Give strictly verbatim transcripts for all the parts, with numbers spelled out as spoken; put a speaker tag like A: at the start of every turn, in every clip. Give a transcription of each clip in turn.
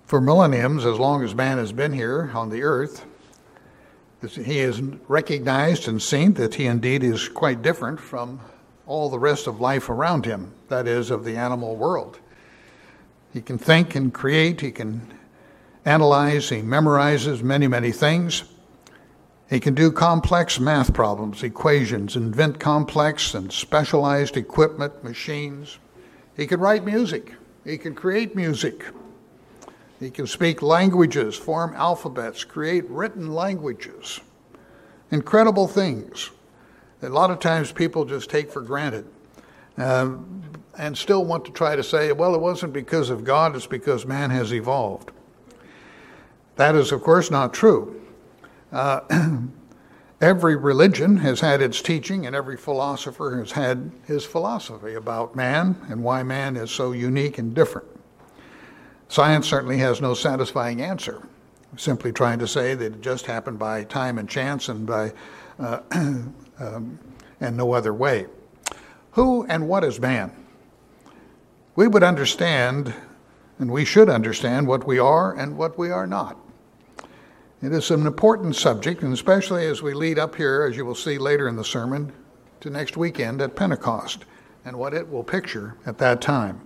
A: For millenniums, as long as man has been here on the earth, he has recognized and seen that he indeed is quite different from all the rest of life around him, that is, of the animal world. He can think and create, he can analyze, he memorizes many, many things. He can do complex math problems, equations, invent complex and specialized equipment, machines. He can write music, he can create music. He can speak languages, form alphabets, create written languages. Incredible things that a lot of times people just take for granted uh, and still want to try to say, well, it wasn't because of God, it's because man has evolved. That is, of course, not true. Uh, every religion has had its teaching, and every philosopher has had his philosophy about man and why man is so unique and different. Science certainly has no satisfying answer, simply trying to say that it just happened by time and chance and by uh, um, and no other way. Who and what is man? We would understand, and we should understand, what we are and what we are not. It is an important subject, and especially as we lead up here, as you will see later in the sermon, to next weekend at Pentecost, and what it will picture at that time.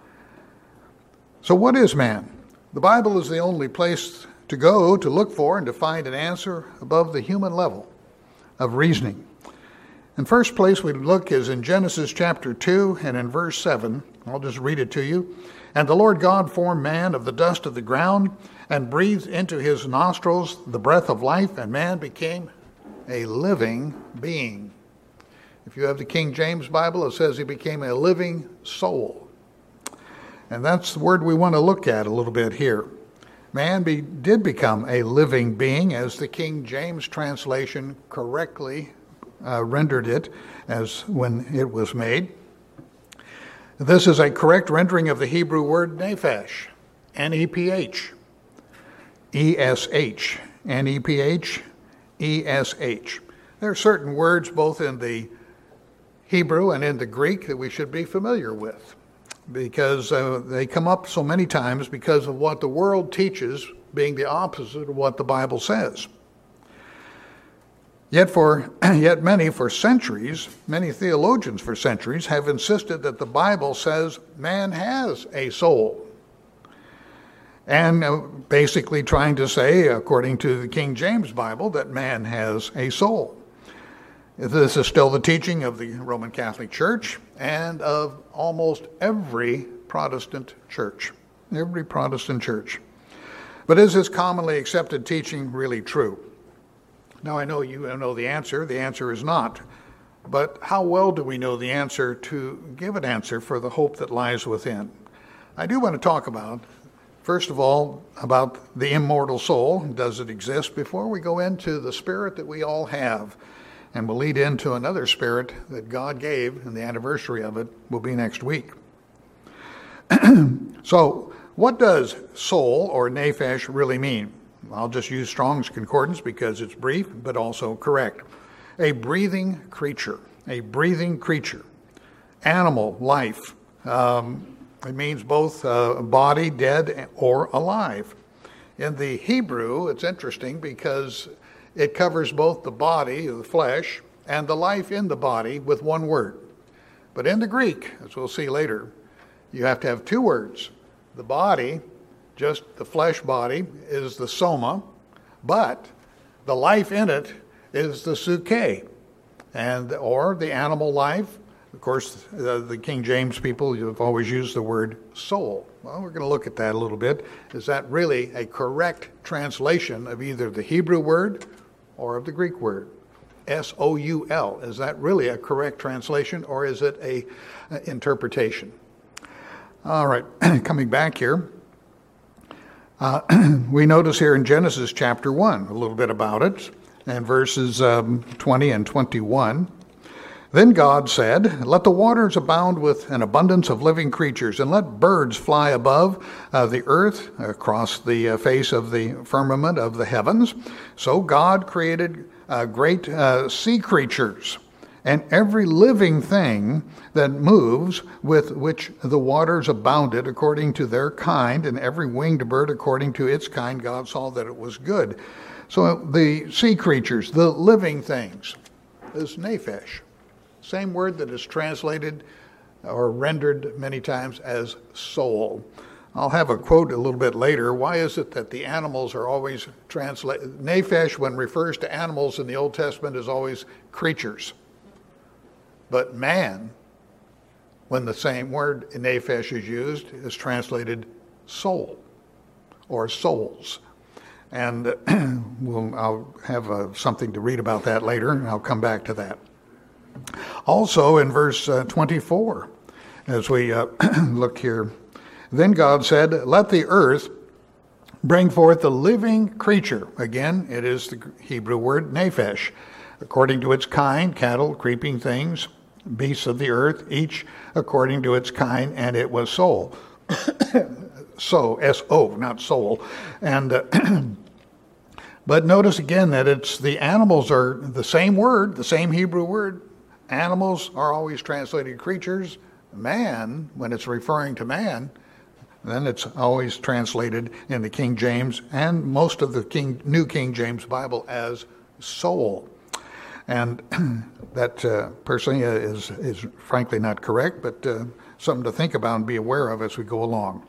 A: So what is man? The Bible is the only place to go to look for and to find an answer above the human level of reasoning. In first place we look is in Genesis chapter two and in verse seven. I'll just read it to you. And the Lord God formed man of the dust of the ground and breathed into his nostrils the breath of life, and man became a living being. If you have the King James Bible, it says he became a living soul. And that's the word we want to look at a little bit here. Man be, did become a living being, as the King James translation correctly uh, rendered it as when it was made. This is a correct rendering of the Hebrew word nephesh, N E P H, E S H, N E P H, E S H. There are certain words both in the Hebrew and in the Greek that we should be familiar with, because uh, they come up so many times because of what the world teaches being the opposite of what the Bible says. Yet for yet many for centuries, many theologians for centuries have insisted that the Bible says man has a soul. And uh, basically trying to say, according to the King James Bible, that man has a soul. This is still the teaching of the Roman Catholic Church and of almost every Protestant church, every Protestant church. But is this commonly accepted teaching really true? Now, I know you know the answer. The answer is not. But how well do we know the answer to give an answer for the hope that lies within? I do want to talk about, first of all, about the immortal soul. Does it exist? Before we go into the spirit that we all have. And we'll lead into another spirit that God gave, and the anniversary of it will be next week. So, what does soul or nephesh really mean? I'll just use Strong's Concordance because it's brief, but also correct. A breathing creature, a breathing creature. Animal, life. Um, it means both uh, body, dead, or alive. In the Hebrew, it's interesting because it covers both the body, the flesh, and the life in the body with one word. But in the Greek, as we'll see later, you have to have two words. The body, just the flesh body, is the soma, but the life in it is the psyche, and or the animal life. Of course, uh, the King James people have always used the word soul. Well, we're going to look at that a little bit. Is that really a correct translation of either the Hebrew word or of the Greek word? S O U L. Is that really a correct translation, or is it a, a interpretation? All right, coming back here. Uh, we notice here in Genesis chapter one a little bit about it, and verses um, twenty and twenty-one. Then God said, "Let the waters abound with an abundance of living creatures, and let birds fly above uh, the earth across the uh, face of the firmament of the heavens." So God created uh, great uh, sea creatures and every living thing that moves, with which the waters abounded according to their kind, and every winged bird according to its kind, God saw that it was good. So the sea creatures, the living things, is nephesh. Same word that is translated or rendered many times as soul. I'll have a quote a little bit later. Why is it that the animals are always translated? Nephesh, when refers to animals in the Old Testament, is always creatures. But man, when the same word nephesh is used, is translated soul or souls. And we'll, I'll have uh, something to read about that later, and I'll come back to that. Also in verse uh, twenty-four, as we uh, look here, then God said, let the earth bring forth the living creature. Again, it is the Hebrew word nephesh, according to its kind, cattle, creeping things, beasts of the earth, each according to its kind, and it was soul. So, S O, not soul. And uh, but notice again that it's the animals are the same word, the same Hebrew word. Animals are always translated creatures. Man, when it's referring to man, then it's always translated in the King James and most of the King, New King James Bible as soul. And that uh, personally is, is frankly not correct, but uh, something to think about and be aware of as we go along.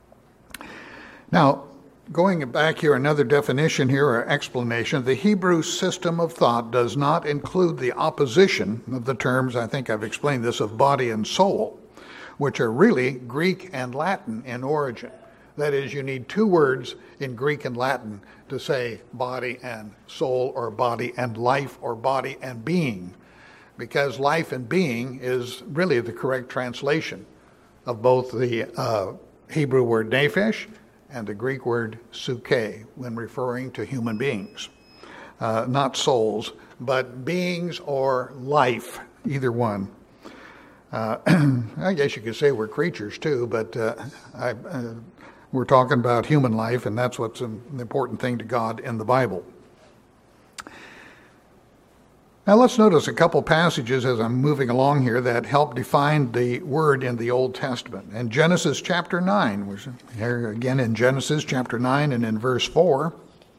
A: Now, going back here, another definition here or explanation, the Hebrew system of thought does not include the opposition of the terms, I think I've explained this, of body and soul, which are really Greek and Latin in origin. That is, you need two words in Greek and Latin to say body and soul, or body and life, or body and being, because life and being is really the correct translation of both the uh, Hebrew word nephesh and the Greek word psyche when referring to human beings. Uh, not souls, but beings or life, either one. Uh, I guess you could say we're creatures too, but uh, I, uh, we're talking about human life, and that's what's an important thing to God in the Bible. Now let's notice a couple passages as I'm moving along here that help define the word in the Old Testament. In Genesis chapter nine, we're here again in Genesis chapter nine and in verse four.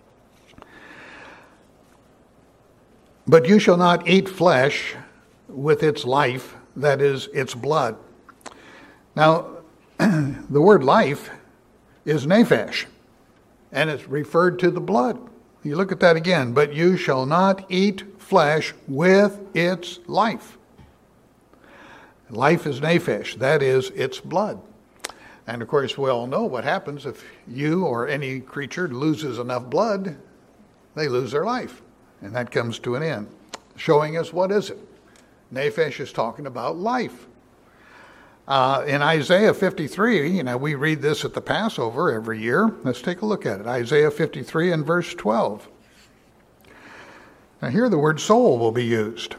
A: But you shall not eat flesh with its life, that is, its blood. Now, the word life is nephesh, and it's referred to the blood. You look at that again. But you shall not eat flesh with its life. Life is nephesh, that is, its blood. And of course, we all know what happens if you or any creature loses enough blood, they lose their life. And that comes to an end. Showing us, what is it? Nephesh is talking about life. Uh, in Isaiah fifty-three, you know, we read this at the Passover every year. Let's take a look at it. Isaiah fifty-three and verse twelve. Now here the word soul will be used.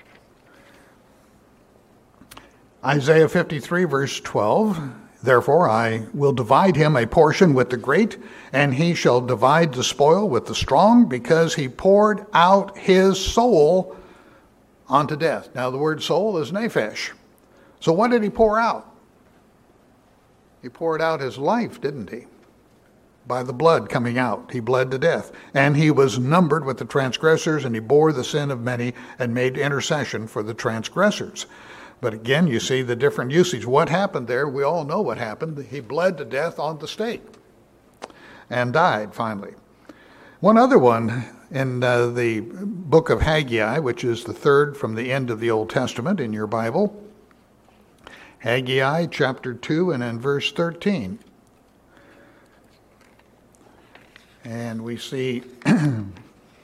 A: Isaiah fifty-three verse twelve. Therefore I will divide him a portion with the great, and he shall divide the spoil with the strong, because he poured out his soul unto death. Now the word soul is nephesh. So what did he pour out? He poured out his life, didn't he? By the blood coming out. He bled to death. And he was numbered with the transgressors, and he bore the sin of many and made intercession for the transgressors. But again, you see the different usage. What happened there? We all know what happened. He bled to death on the stake and died finally. One other one in uh, the book of Haggai, which is the third from the end of the Old Testament in your Bible. Haggai chapter two and in verse thirteen. And we see in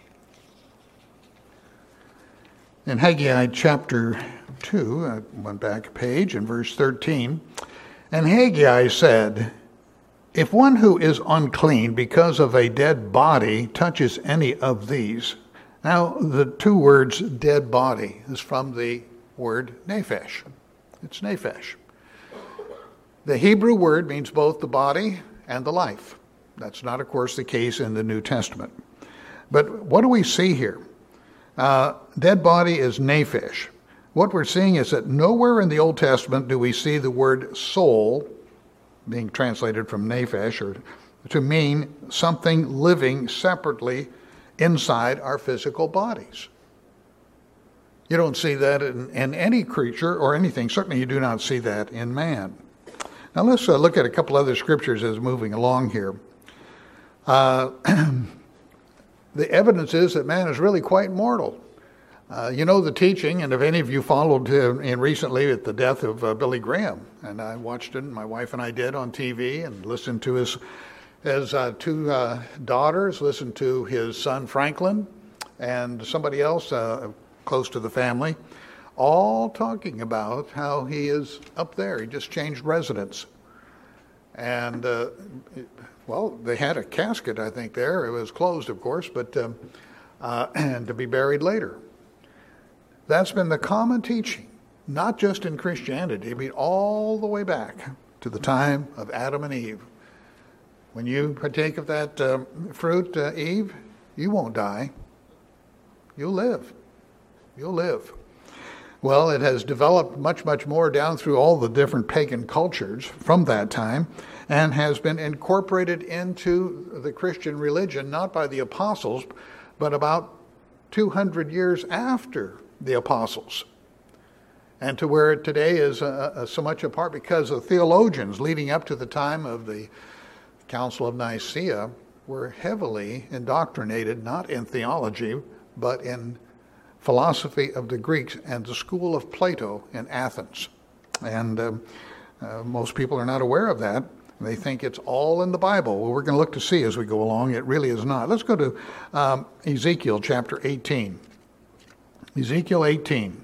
A: Haggai chapter two, I went back a page, in verse thirteen, and Haggai said, if one who is unclean because of a dead body touches any of these. Now, the two words dead body is from the word nephesh. It's nephesh. The Hebrew word means both the body and the life. That's not, of course, the case in the New Testament. But what do we see here? Uh, dead body is nephesh. what we're seeing is that nowhere in the Old Testament do we see the word soul being translated from nephesh, or to mean something living separately inside our physical bodies. You don't see that in, in any creature or anything. Certainly you do not see that in man. Now let's uh, look at a couple other scriptures as moving along here. Uh, the evidence is that man is really quite mortal. Uh, you know the teaching, and if any of you followed uh, in recently at the death of uh, Billy Graham, and I watched it, my wife and I did on T V, and listened to his, his uh, two uh, daughters, listened to his son Franklin, and somebody else uh, close to the family, all talking about how he is up there. He just changed residence. And, uh, well, they had a casket, I think, there. It was closed, of course, but um, uh, and to be buried later. That's been the common teaching, not just in Christianity, but all the way back to the time of Adam and Eve. When you partake of that um, fruit, uh, Eve, you won't die. You'll live. You'll live. Well, it has developed much, much more down through all the different pagan cultures from that time, and has been incorporated into the Christian religion, not by the apostles, but about two hundred years after the apostles, and to where it today is uh, uh, so much apart because the theologians leading up to the time of the Council of Nicaea were heavily indoctrinated, not in theology, but in philosophy of the Greeks and the school of Plato in Athens. And um, uh, most people are not aware of that. They think it's all in the Bible. Well, we're going to look to see as we go along. It really is not. Let's go to um, Ezekiel chapter eighteen. Ezekiel eighteen,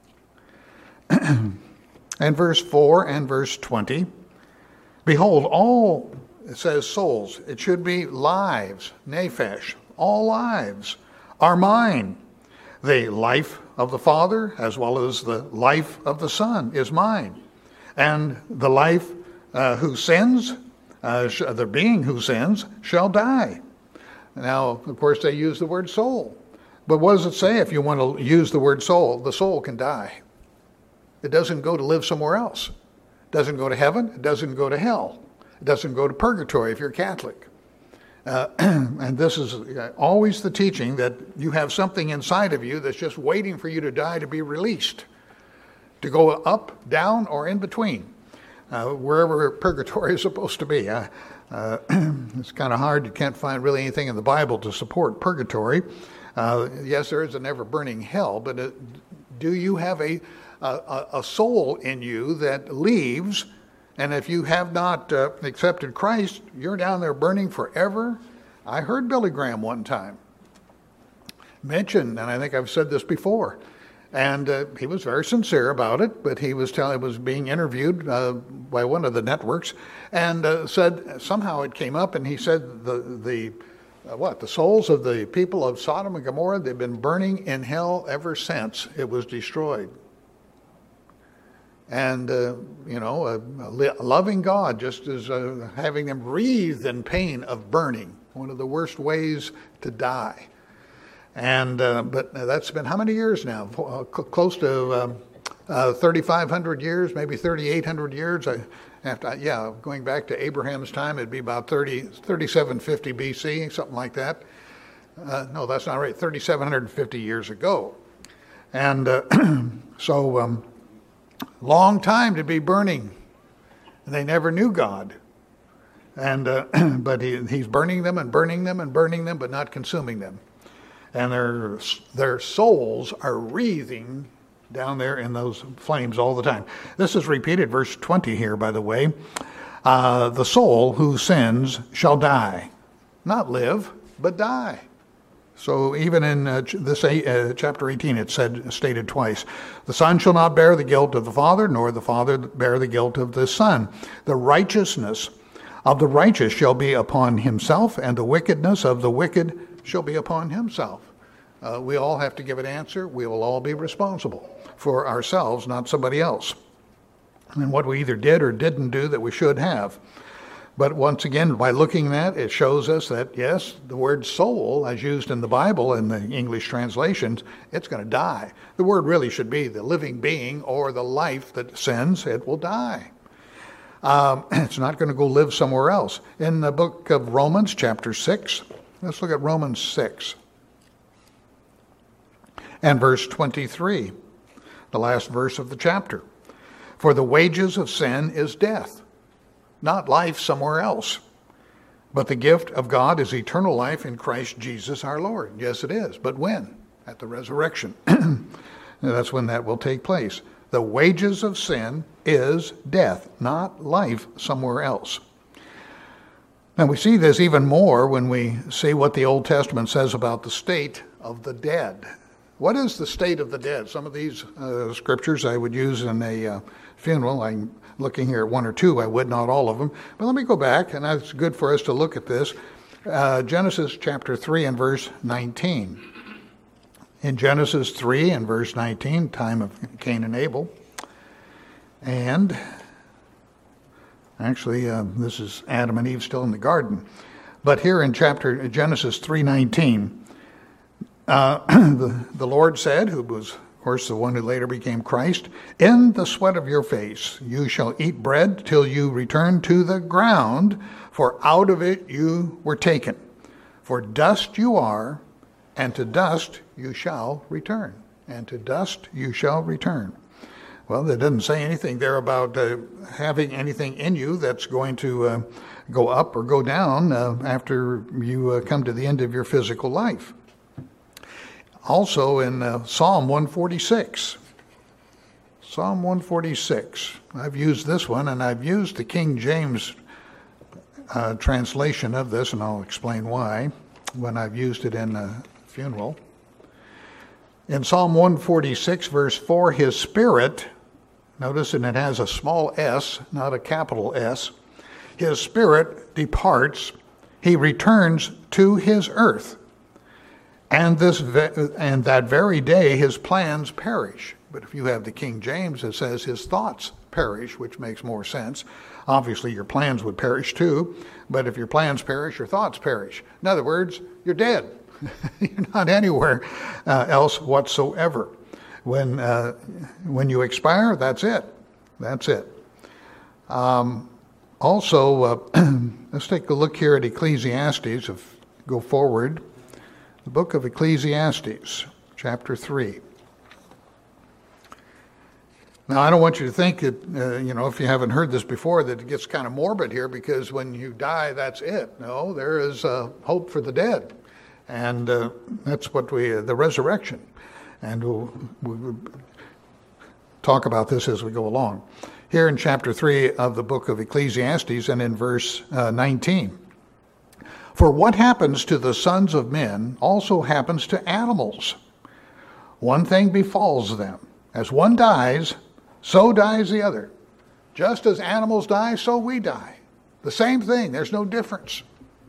A: and verse four and verse twenty. Behold, all, it says souls, it should be lives, nephesh, all lives are mine. The life of the Father as well as the life of the Son is mine. And the life uh, who sins, uh, sh- the being who sins, shall die. Now, of course, they use the word soul. But what does it say if you want to use the word soul? The soul can die. It doesn't go to live somewhere else. It doesn't go to heaven. It doesn't go to hell. It doesn't go to purgatory if you're Catholic. Uh, and this is always the teaching that you have something inside of you that's just waiting for you to die to be released, to go up, down, or in between, uh, wherever purgatory is supposed to be. Uh, uh, it's kind of hard. You can't find really anything in the Bible to support purgatory. Uh, yes, there is a never-burning hell, but it, do you have a, a a soul in you that leaves? And if you have not uh, accepted Christ, you're down there burning forever? I heard Billy Graham one time mention, and I think I've said this before, and uh, he was very sincere about it, but he was telling, was being interviewed uh, by one of the networks, and uh, said, somehow it came up, and he said the the Uh, what, the souls of the people of Sodom and Gomorrah, they've been burning in hell ever since it was destroyed. And, uh, you know, a, a loving God just is uh, having them wreathed in pain of burning, one of the worst ways to die. And, uh, but that's been how many years now? Uh, close to um, uh, thirty-five hundred years, maybe thirty-eight hundred years. I, After, yeah, going back to Abraham's time, it'd be about thirty, thirty-seven fifty B C, something like that. Uh, no, that's not right, thirty-seven fifty years ago. And uh, so, um, long time to be burning. And they never knew God. And uh, but he, he's burning them and burning them and burning them, but not consuming them. And their, their souls are wreathing down there in those flames all the time. This is repeated, verse twenty here, by the way. Uh, the soul who sins shall die. Not live, but die. So even in uh, this uh, chapter eighteen, it said, stated twice, the Son shall not bear the guilt of the Father, nor the Father bear the guilt of the Son. The righteousness of the righteous shall be upon himself, and the wickedness of the wicked shall be upon himself. Uh, we all have to give an answer. We will all be responsible for ourselves, not somebody else, and what we either did or didn't do that we should have. But once again, by looking at it, it shows us that, yes, the word soul, as used in the Bible in the English translations, it's going to die. The word really should be the living being or the life that sins, it will die. Um, it's not going to go live somewhere else. In the book of Romans, chapter six, let's look at Romans six and verse twenty-three, the last verse of the chapter. For the wages of sin is death, not life somewhere else. But the gift of God is eternal life in Christ Jesus our Lord. Yes, it is. But when? At the resurrection. That's when that will take place. The wages of sin is death, not life somewhere else. And we see this even more when we see what the Old Testament says about the state of the dead. What is the state of the dead? Some of these uh, scriptures I would use in a uh, funeral. I'm looking here at one or two. I would, not all of them. But let me go back, and it's good for us to look at this. Uh, Genesis chapter three and verse nineteen. In Genesis three and verse nineteen, time of Cain and Abel. And actually, uh, this is Adam and Eve still in the garden. But here in chapter Genesis three nineteen, uh, the, the Lord said, who was, of course, the one who later became Christ, in the sweat of your face you shall eat bread till you return to the ground, for out of it you were taken. For dust you are, and to dust you shall return. And to dust you shall return. Well, that doesn't say anything there about uh, having anything in you that's going to uh, go up or go down uh, after you uh, come to the end of your physical life. Also in uh, Psalm one forty-six. Psalm one forty-six. I've used this one, and I've used the King James uh, translation of this, and I'll explain why when I've used it in a funeral. In Psalm one forty-six, verse four, his spirit, notice, and it has a small s, not a capital S, his spirit departs, he returns to his earth. And this ve- and that very day his plans perish. But if you have the King James, it says his thoughts perish, which makes more sense. Obviously, your plans would perish too, but if your plans perish, your thoughts perish. In other words, you're dead. You're not anywhere uh, else whatsoever. When uh, when you expire, that's it. That's it. Um, also, uh, let's take a look here at Ecclesiastes. If go forward, the book of Ecclesiastes, chapter three. Now, I don't want you to think that, uh, you know, if you haven't heard this before, that it gets kind of morbid here, because when you die, that's it. No, there is uh, hope for the dead. And uh, that's what we, uh, the resurrection. And we'll, we'll talk about this as we go along. Here in chapter three of the book of Ecclesiastes and in verse uh, nineteen. For what happens to the sons of men also happens to animals. One thing befalls them. As one dies, so dies the other. Just as animals die, so we die. The same thing. There's no difference.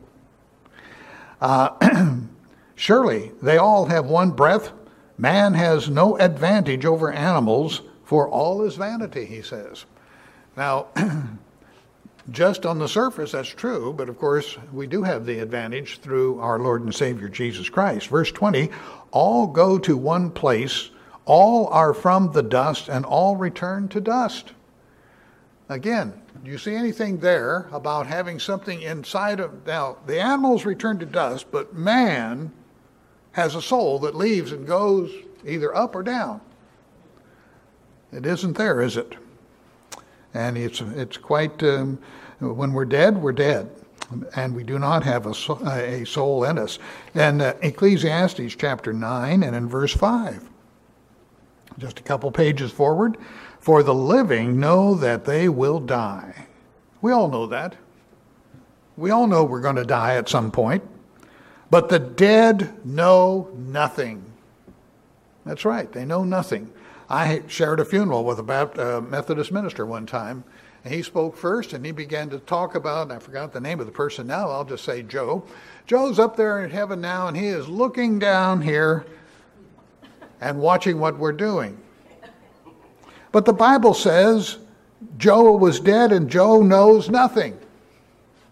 A: Uh, surely they all have one breath. Man has no advantage over animals, for all is vanity, he says. Now, just on the surface, that's true, but of course, we do have the advantage through our Lord and Savior Jesus Christ. Verse twenty, all go to one place, all are from the dust, and all return to dust. Again, do you see anything there about having something inside of... Now, the animals return to dust, but man has a soul that leaves and goes either up or down. It isn't there, is it? And it's it's quite... Um, when we're dead, we're dead. And we do not have a soul, a soul in us. And uh, Ecclesiastes chapter nine and in verse five. Just a couple pages forward. For the living know that they will die. We all know that. We all know we're going to die at some point. But the dead know nothing. That's right, they know nothing. I shared a funeral with a Methodist minister one time. And he spoke first, and he began to talk about, and I forgot the name of the person now, I'll just say Joe. Joe's up there in heaven now, and he is looking down here and watching what we're doing. But the Bible says Joe was dead and Joe knows nothing.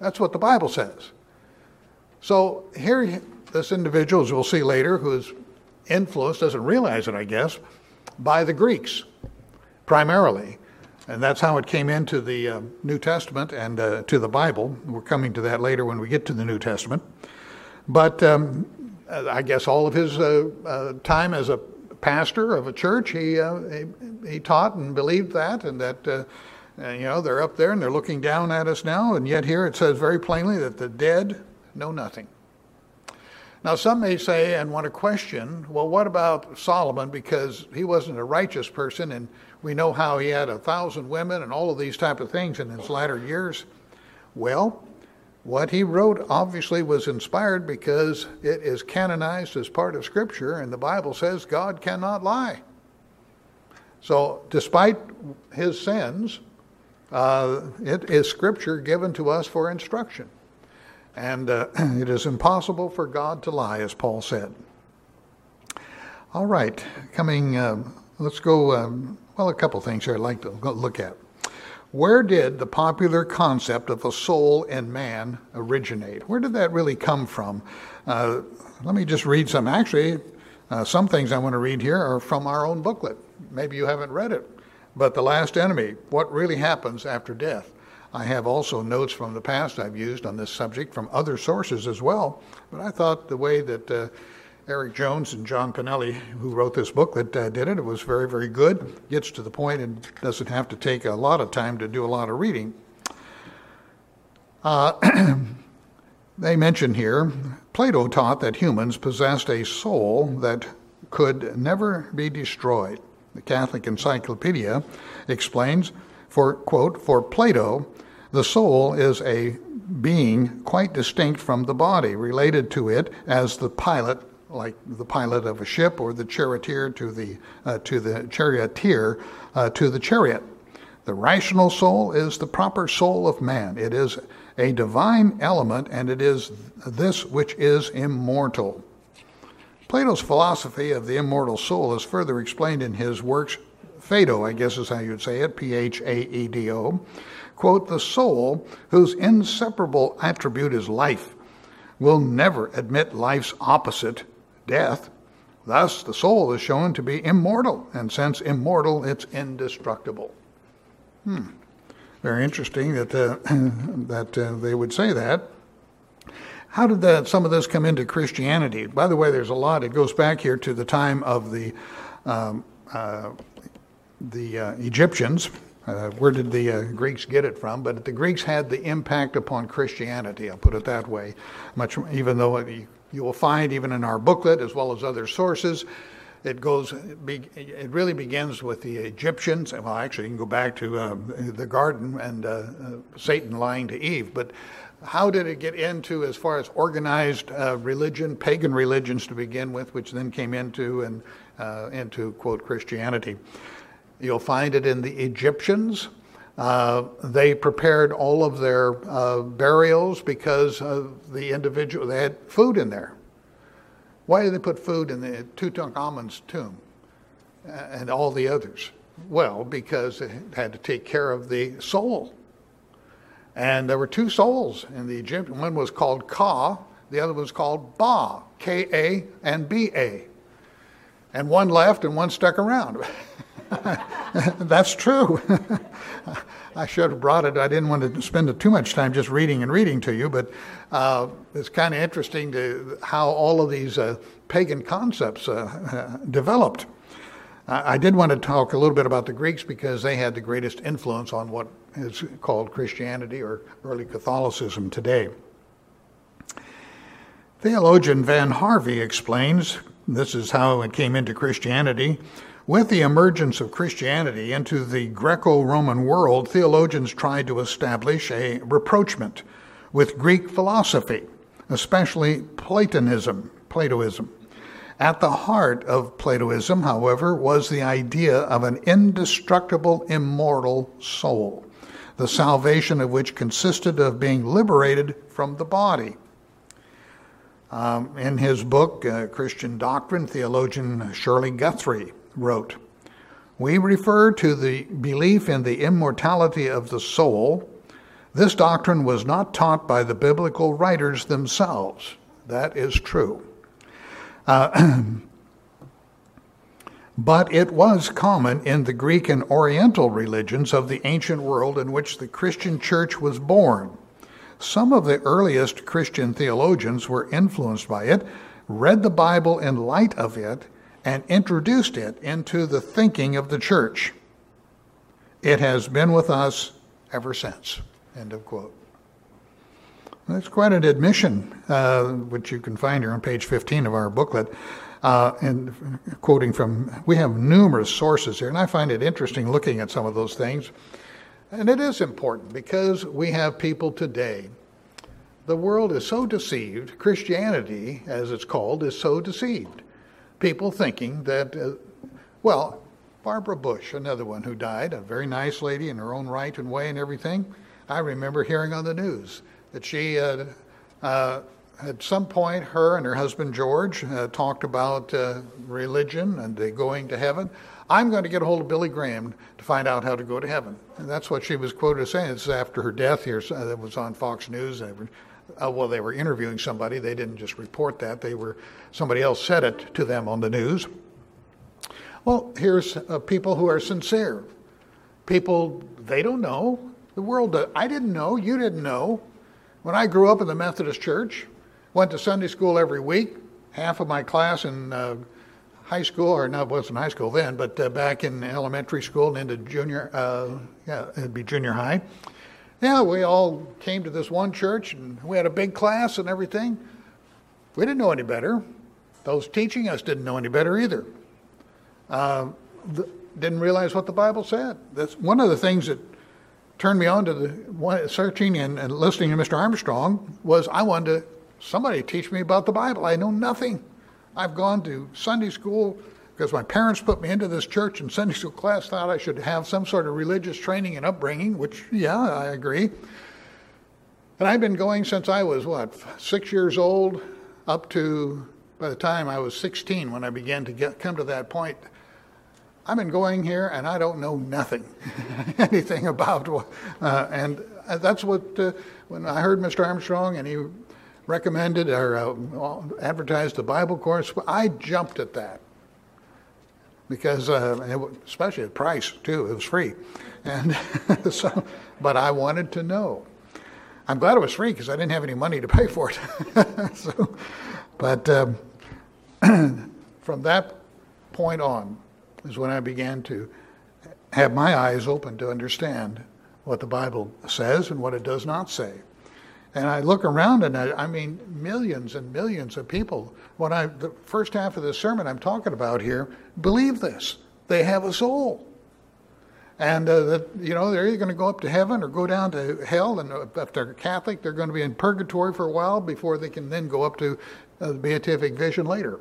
A: That's what the Bible says. So here, this individual, as we'll see later, who is influenced, doesn't realize it, I guess, by the Greeks, primarily. And that's how it came into the uh, New Testament and uh, to the Bible. We're coming to that later when we get to the New Testament. But um, I guess all of his uh, uh, time as a pastor of a church, he, uh, he he taught and believed that, and that uh, uh, you know, they're up there and they're looking down at us now, and yet here it says very plainly that the dead know nothing. Now, some may say and want to question, well, what about Solomon? Because he wasn't a righteous person, and we know how he had a thousand women and all of these type of things in his latter years. Well, what he wrote obviously was inspired because it is canonized as part of Scripture, and the Bible says God cannot lie. So, despite his sins, uh, it is Scripture given to us for instruction. And uh, it is impossible for God to lie, as Paul said. All right, coming, um, let's go, um, well, a couple things here I'd like to look at. Where did the popular concept of a soul in man originate? Where did that really come from? Uh, let me just read some. Actually, uh, some things I want to read here are from our own booklet. Maybe you haven't read it. But The Last Enemy, What Really Happens After Death. I have also notes from the past I've used on this subject from other sources as well. But I thought the way that uh, Eric Jones and John Pinelli, who wrote this booklet, uh, did it, it was very, very good. Gets to the point and doesn't have to take a lot of time to do a lot of reading. Uh, they mention here, Plato taught that humans possessed a soul that could never be destroyed. The Catholic Encyclopedia explains, for, quote, for Plato, the soul is a being quite distinct from the body, related to it as the pilot, like the pilot of a ship, or the charioteer to the uh, to the charioteer uh, to the chariot. The rational soul is the proper soul of man. It is a divine element, and it is this which is immortal. Plato's philosophy of the immortal soul is further explained in his works, Phaedo, I guess is how you'd say it, P H A E D O. Quote, the soul, whose inseparable attribute is life, will never admit life's opposite, death. Thus, the soul is shown to be immortal, and since immortal, it's indestructible. Hmm. Very interesting that uh, that uh, they would say that. How did that, some of this come into Christianity? By the way, there's a lot. It goes back here to the time of the um, uh, the uh, Egyptians. Uh, where did the uh, Greeks get it from? But the Greeks had the impact upon Christianity, I'll put it that way. Much, even though it, you will find, even in our booklet, as well as other sources, it goes. It really begins with the Egyptians. Well, actually, you can go back to uh, the garden and uh, uh, Satan lying to Eve. But how did it get into, as far as organized uh, religion, pagan religions to begin with, which then came into and uh, into quote Christianity? You'll find it in the Egyptians. Uh, they prepared all of their uh, burials because of the individual. They had food in there. Why did they put food in the Tutankhamun's tomb and all the others? Well, because it had to take care of the soul. And there were two souls in the Egyptian. One was called Ka, the other was called Ba, K A and B A. And one left and one stuck around. That's true. I should have brought it. I didn't want to spend too much time just reading and reading to you, but uh, it's kind of interesting to how all of these uh, pagan concepts uh, developed. I did want to talk a little bit about the Greeks because they had the greatest influence on what is called Christianity or early Catholicism today. Theologian Van Harvey explains, this is how it came into Christianity. With the emergence of Christianity into the Greco-Roman world, theologians tried to establish a rapprochement with Greek philosophy, especially Platonism, Platoism. At the heart of Platoism, however, was the idea of an indestructible, immortal soul, the salvation of which consisted of being liberated from the body. Um, in his book, uh, Christian Doctrine, theologian Shirley Guthrie wrote, "We refer to the belief in the immortality of the soul, This doctrine was not taught by the biblical writers themselves. That is true. Uh, but it was common in the Greek and Oriental religions of the ancient world in which the Christian church was born. Some of the earliest Christian theologians were influenced by it, read the Bible in light of it, and introduced it into the thinking of the church. It has been with us ever since. End of quote. That's quite an admission, uh, which you can find here on page fifteen of our booklet. Uh, and quoting from, we have numerous sources here, and I find it interesting looking at some of those things. And it is important because we have people today. The world is so deceived, Christianity, as it's called, is so deceived. People thinking that, uh, well, Barbara Bush, another one who died, a very nice lady in her own right and way and everything. I remember hearing on the news that she, uh, uh, at some point, her and her husband George uh, talked about uh, religion and uh, going to heaven. I'm going to get a hold of Billy Graham to find out how to go to heaven. And that's what she was quoted as saying. It's after her death here. So it was on Fox News. They were, uh, well, they were interviewing somebody. They didn't just report that. They were, somebody else said it to them on the news. Well, here's uh, people who are sincere. People, they don't know. The world, does. I didn't know. You didn't know. When I grew up in the Methodist Church, went to Sunday school every week. Half of my class in uh, high school, or no, it wasn't high school then, but uh, back in elementary school and into junior, uh, yeah, it'd be junior high. Yeah, we all came to this one church, and we had a big class and everything. We didn't know any better. Those teaching us didn't know any better either. Uh, the, didn't realize what the Bible said. That's one of the things that turned me on to the one, searching and, and listening to Mister Armstrong was I wanted to, somebody teach me about the Bible. I know nothing. I've gone to Sunday school because my parents put me into this church and Sunday school class, thought I should have some sort of religious training and upbringing, which, yeah, I agree. And I've been going since I was, what, six years old, up to, by the time I was sixteen when I began to get come to that point. I've been going here and I don't know nothing, anything about, uh, and that's what, uh, when I heard Mister Armstrong and he recommended or uh, advertised the Bible course, I jumped at that because, uh, it, especially at price too, it was free, and so, but I wanted to know. I'm glad it was free because I didn't have any money to pay for it. so, but um, from that point on is when I began to have my eyes open to understand what the Bible says and what it does not say. And I look around and I, I mean, millions and millions of people, when I, the first half of the sermon I'm talking about here, believe this. They have a soul. And uh, that, you know, they're either going to go up to heaven or go down to hell. And if they're Catholic, they're going to be in purgatory for a while before they can then go up to uh, the beatific vision later.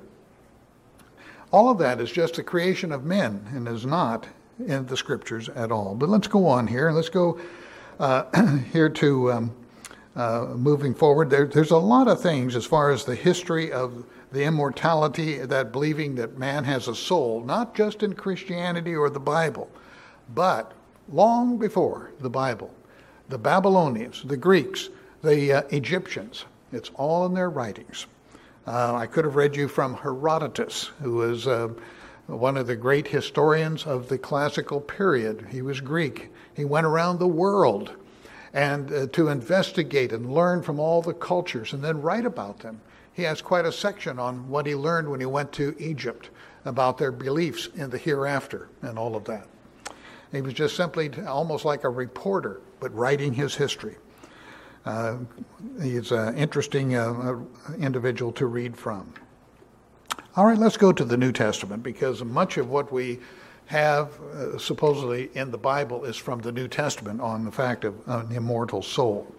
A: All of that is just a creation of men and is not in the scriptures at all. But let's go on here. Let's go uh, here to um, uh, moving forward. There, there's a lot of things as far as the history of the immortality, that believing that man has a soul, not just in Christianity or the Bible, but long before the Bible. The Babylonians, the Greeks, the uh, Egyptians, it's all in their writings. Uh, I could have read you from Herodotus, who was uh, one of the great historians of the classical period. He was Greek. He went around the world and uh, to investigate and learn from all the cultures and then write about them. He has quite a section on what he learned when he went to Egypt about their beliefs in the hereafter and all of that. He was just simply almost like a reporter, but writing his history. Uh, he's an interesting uh, individual to read from. All right, let's go to the New Testament, because much of what we have uh, supposedly in the Bible is from the New Testament on the fact of an immortal soul.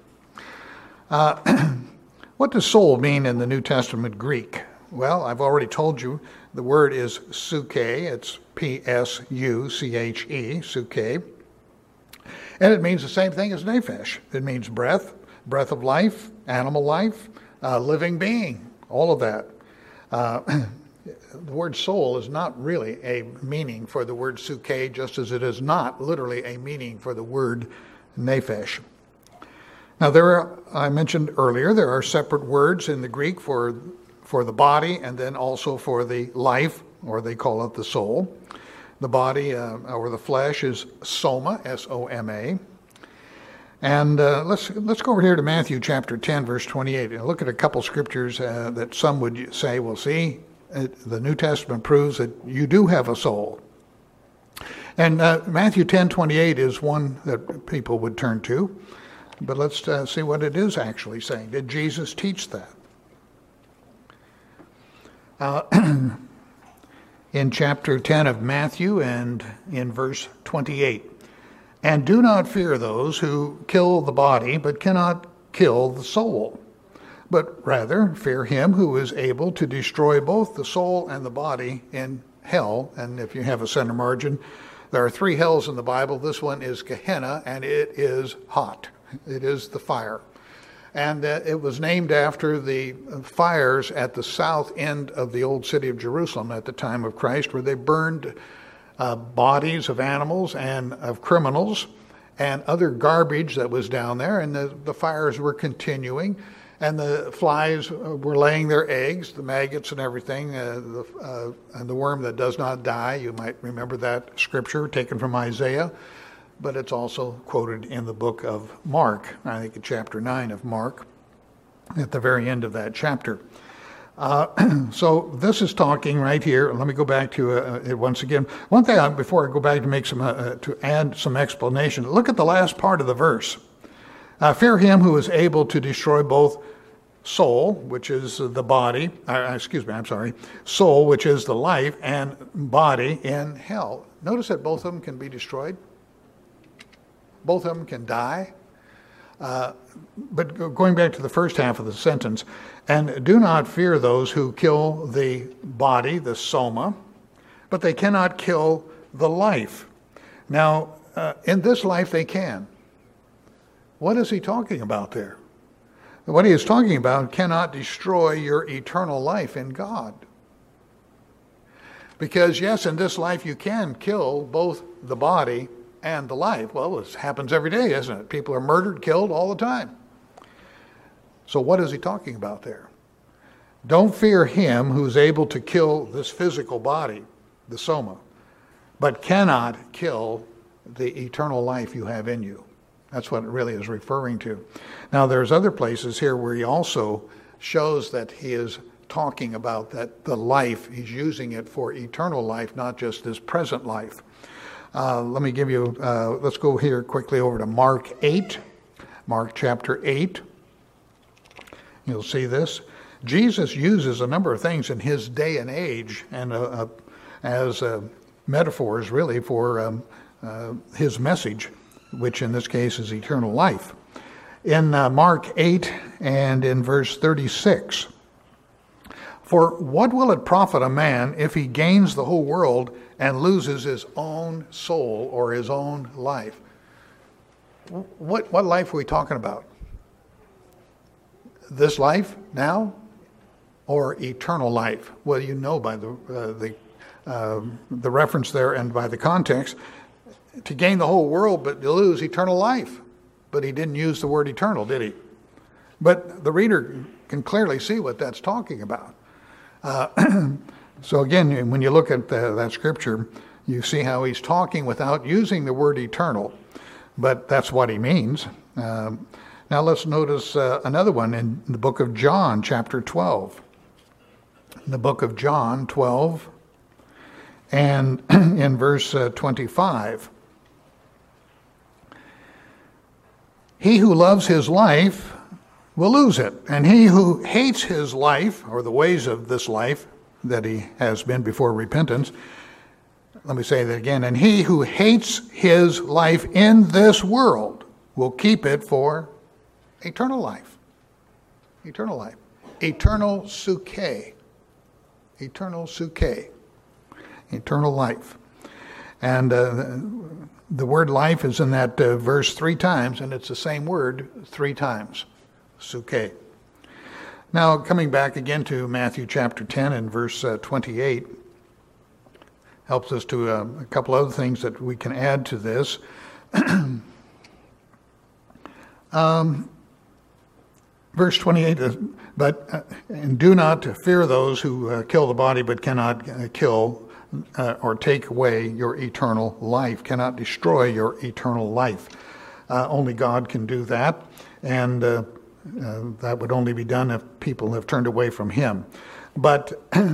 A: Uh, what does soul mean in the New Testament Greek? Well, I've already told you the word is suke. It's P S U C H E, suke. And it means the same thing as nephesh. It means breath, breath of life, animal life, uh, living being, all of that. Uh, the word soul is not really a meaning for the word suke, just as it is not literally a meaning for the word nephesh. Now, there are, I mentioned earlier, there are separate words in the Greek for, for the body and then also for the life, or they call it the soul. The body uh, or the flesh is soma, S O M A. And uh, let's let's go over here to Matthew chapter ten, verse twenty-eight, and look at a couple scriptures uh, that some would say, well, see, it, the New Testament proves that you do have a soul. And uh, Matthew ten, twenty-eight is one that people would turn to. But let's uh, see what it is actually saying. Did Jesus teach that? Uh, in chapter ten of Matthew and in verse twenty-eight. And do not fear those who kill the body, but cannot kill the soul. But rather fear him who is able to destroy both the soul and the body in hell. And if you have a center margin, there are three hells in the Bible. This one is Gehenna, and it is hot. It is the fire. And uh, it was named after the fires at the south end of the old city of Jerusalem at the time of Christ, where they burned uh, bodies of animals and of criminals and other garbage that was down there. And the, the fires were continuing, and the flies were laying their eggs, the maggots and everything, uh, the, uh, and the worm that does not die. You might remember that scripture taken from Isaiah. But it's also quoted in the book of Mark, I think in chapter nine of Mark, at the very end of that chapter. Uh, so this is talking right here. Let me go back to uh, it once again. One thing, I, before I go back to make some, uh, to add some explanation, look at the last part of the verse. Uh, Fear him who is able to destroy both soul, which is the body, uh, excuse me, I'm sorry, soul, which is the life, and body in hell. Notice that both of them can be destroyed. Both of them can die. Uh, but going back to the first half of the sentence, and do not fear those who kill the body, the soma, but they cannot kill the life. Now, uh, in this life they can. What is he talking about there? What he is talking about cannot destroy your eternal life in God. Because yes, in this life you can kill both the body and the life. Well, this happens every day, isn't it? People are murdered, killed all the time. So what is he talking about there? Don't fear him who's able to kill this physical body, the soma, but cannot kill the eternal life you have in you. That's what it really is referring to. Now, there's other places here where he also shows that he is talking about that the life, he's using it for eternal life, not just this present life. Uh, let me give you, uh, let's go here quickly over to Mark eight, Mark chapter eight. You'll see this. Jesus uses a number of things in his day and age and uh, uh, as uh, metaphors really for um, uh, his message, which in this case is eternal life. In uh, Mark eight and in verse thirty-six, for what will it profit a man if he gains the whole world and loses his own soul or his own life? What what life are we talking about? This life now, or eternal life? Well, you know by the uh, the uh, the reference there and by the context, to gain the whole world but to lose eternal life. But he didn't use the word eternal, did he? But the reader can clearly see what that's talking about. Uh, So again, when you look at the, that scripture, you see how he's talking without using the word eternal, but that's what he means. Um, now let's notice uh, another one in the book of John, chapter twelve. In the book of John twelve, and in verse uh, twenty-five. He who loves his life will lose it, and he who hates his life, or the ways of this life, that he has been before repentance. Let me say that again. And he who hates his life in this world will keep it for eternal life. Eternal life. Eternal suke. Eternal suke. Eternal life. And uh, the word life is in that uh, verse three times, and it's the same word three times. Suke. Now, coming back again to Matthew chapter ten and verse uh, twenty-eight, helps us to uh, a couple other things that we can add to this. um, verse twenty-eight, uh, but uh, and do not fear those who uh, kill the body but cannot uh, kill uh, or take away your eternal life, cannot destroy your eternal life. Uh, only God can do that, and uh, uh, that would only be done if people have turned away from him. But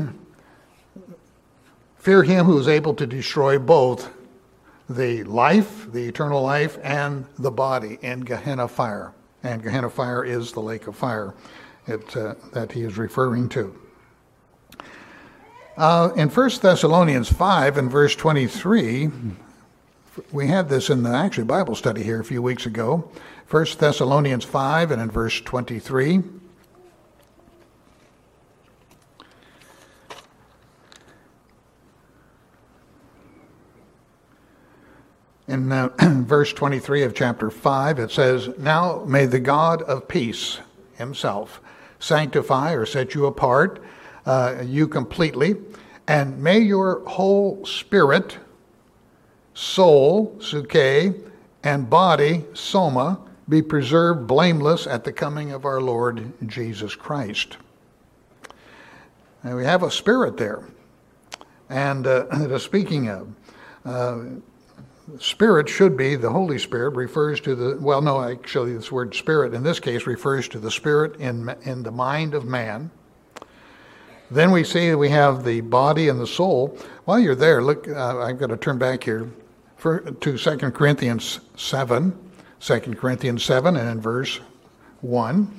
A: fear him who is able to destroy both the life, the eternal life, and the body in Gehenna fire. And Gehenna fire is the lake of fire it, uh, that he is referring to. Uh, in First Thessalonians five and verse twenty-three, we had this in the actually Bible study here a few weeks ago. First Thessalonians five and in verse twenty-three. In uh, verse twenty-three of chapter five, it says, "Now may the God of peace himself sanctify or set you apart, uh, you completely, and may your whole spirit, soul, suke, and body, soma, be preserved blameless at the coming of our Lord Jesus Christ." And we have a spirit there. And uh, speaking of, uh, Spirit should be, the Holy Spirit refers to the, well, no, actually this word spirit in this case refers to the spirit in in the mind of man. Then we see we have the body and the soul. While you're there, look, uh, I've got to turn back here for, to Second Corinthians seven. Second Corinthians seven and in verse one.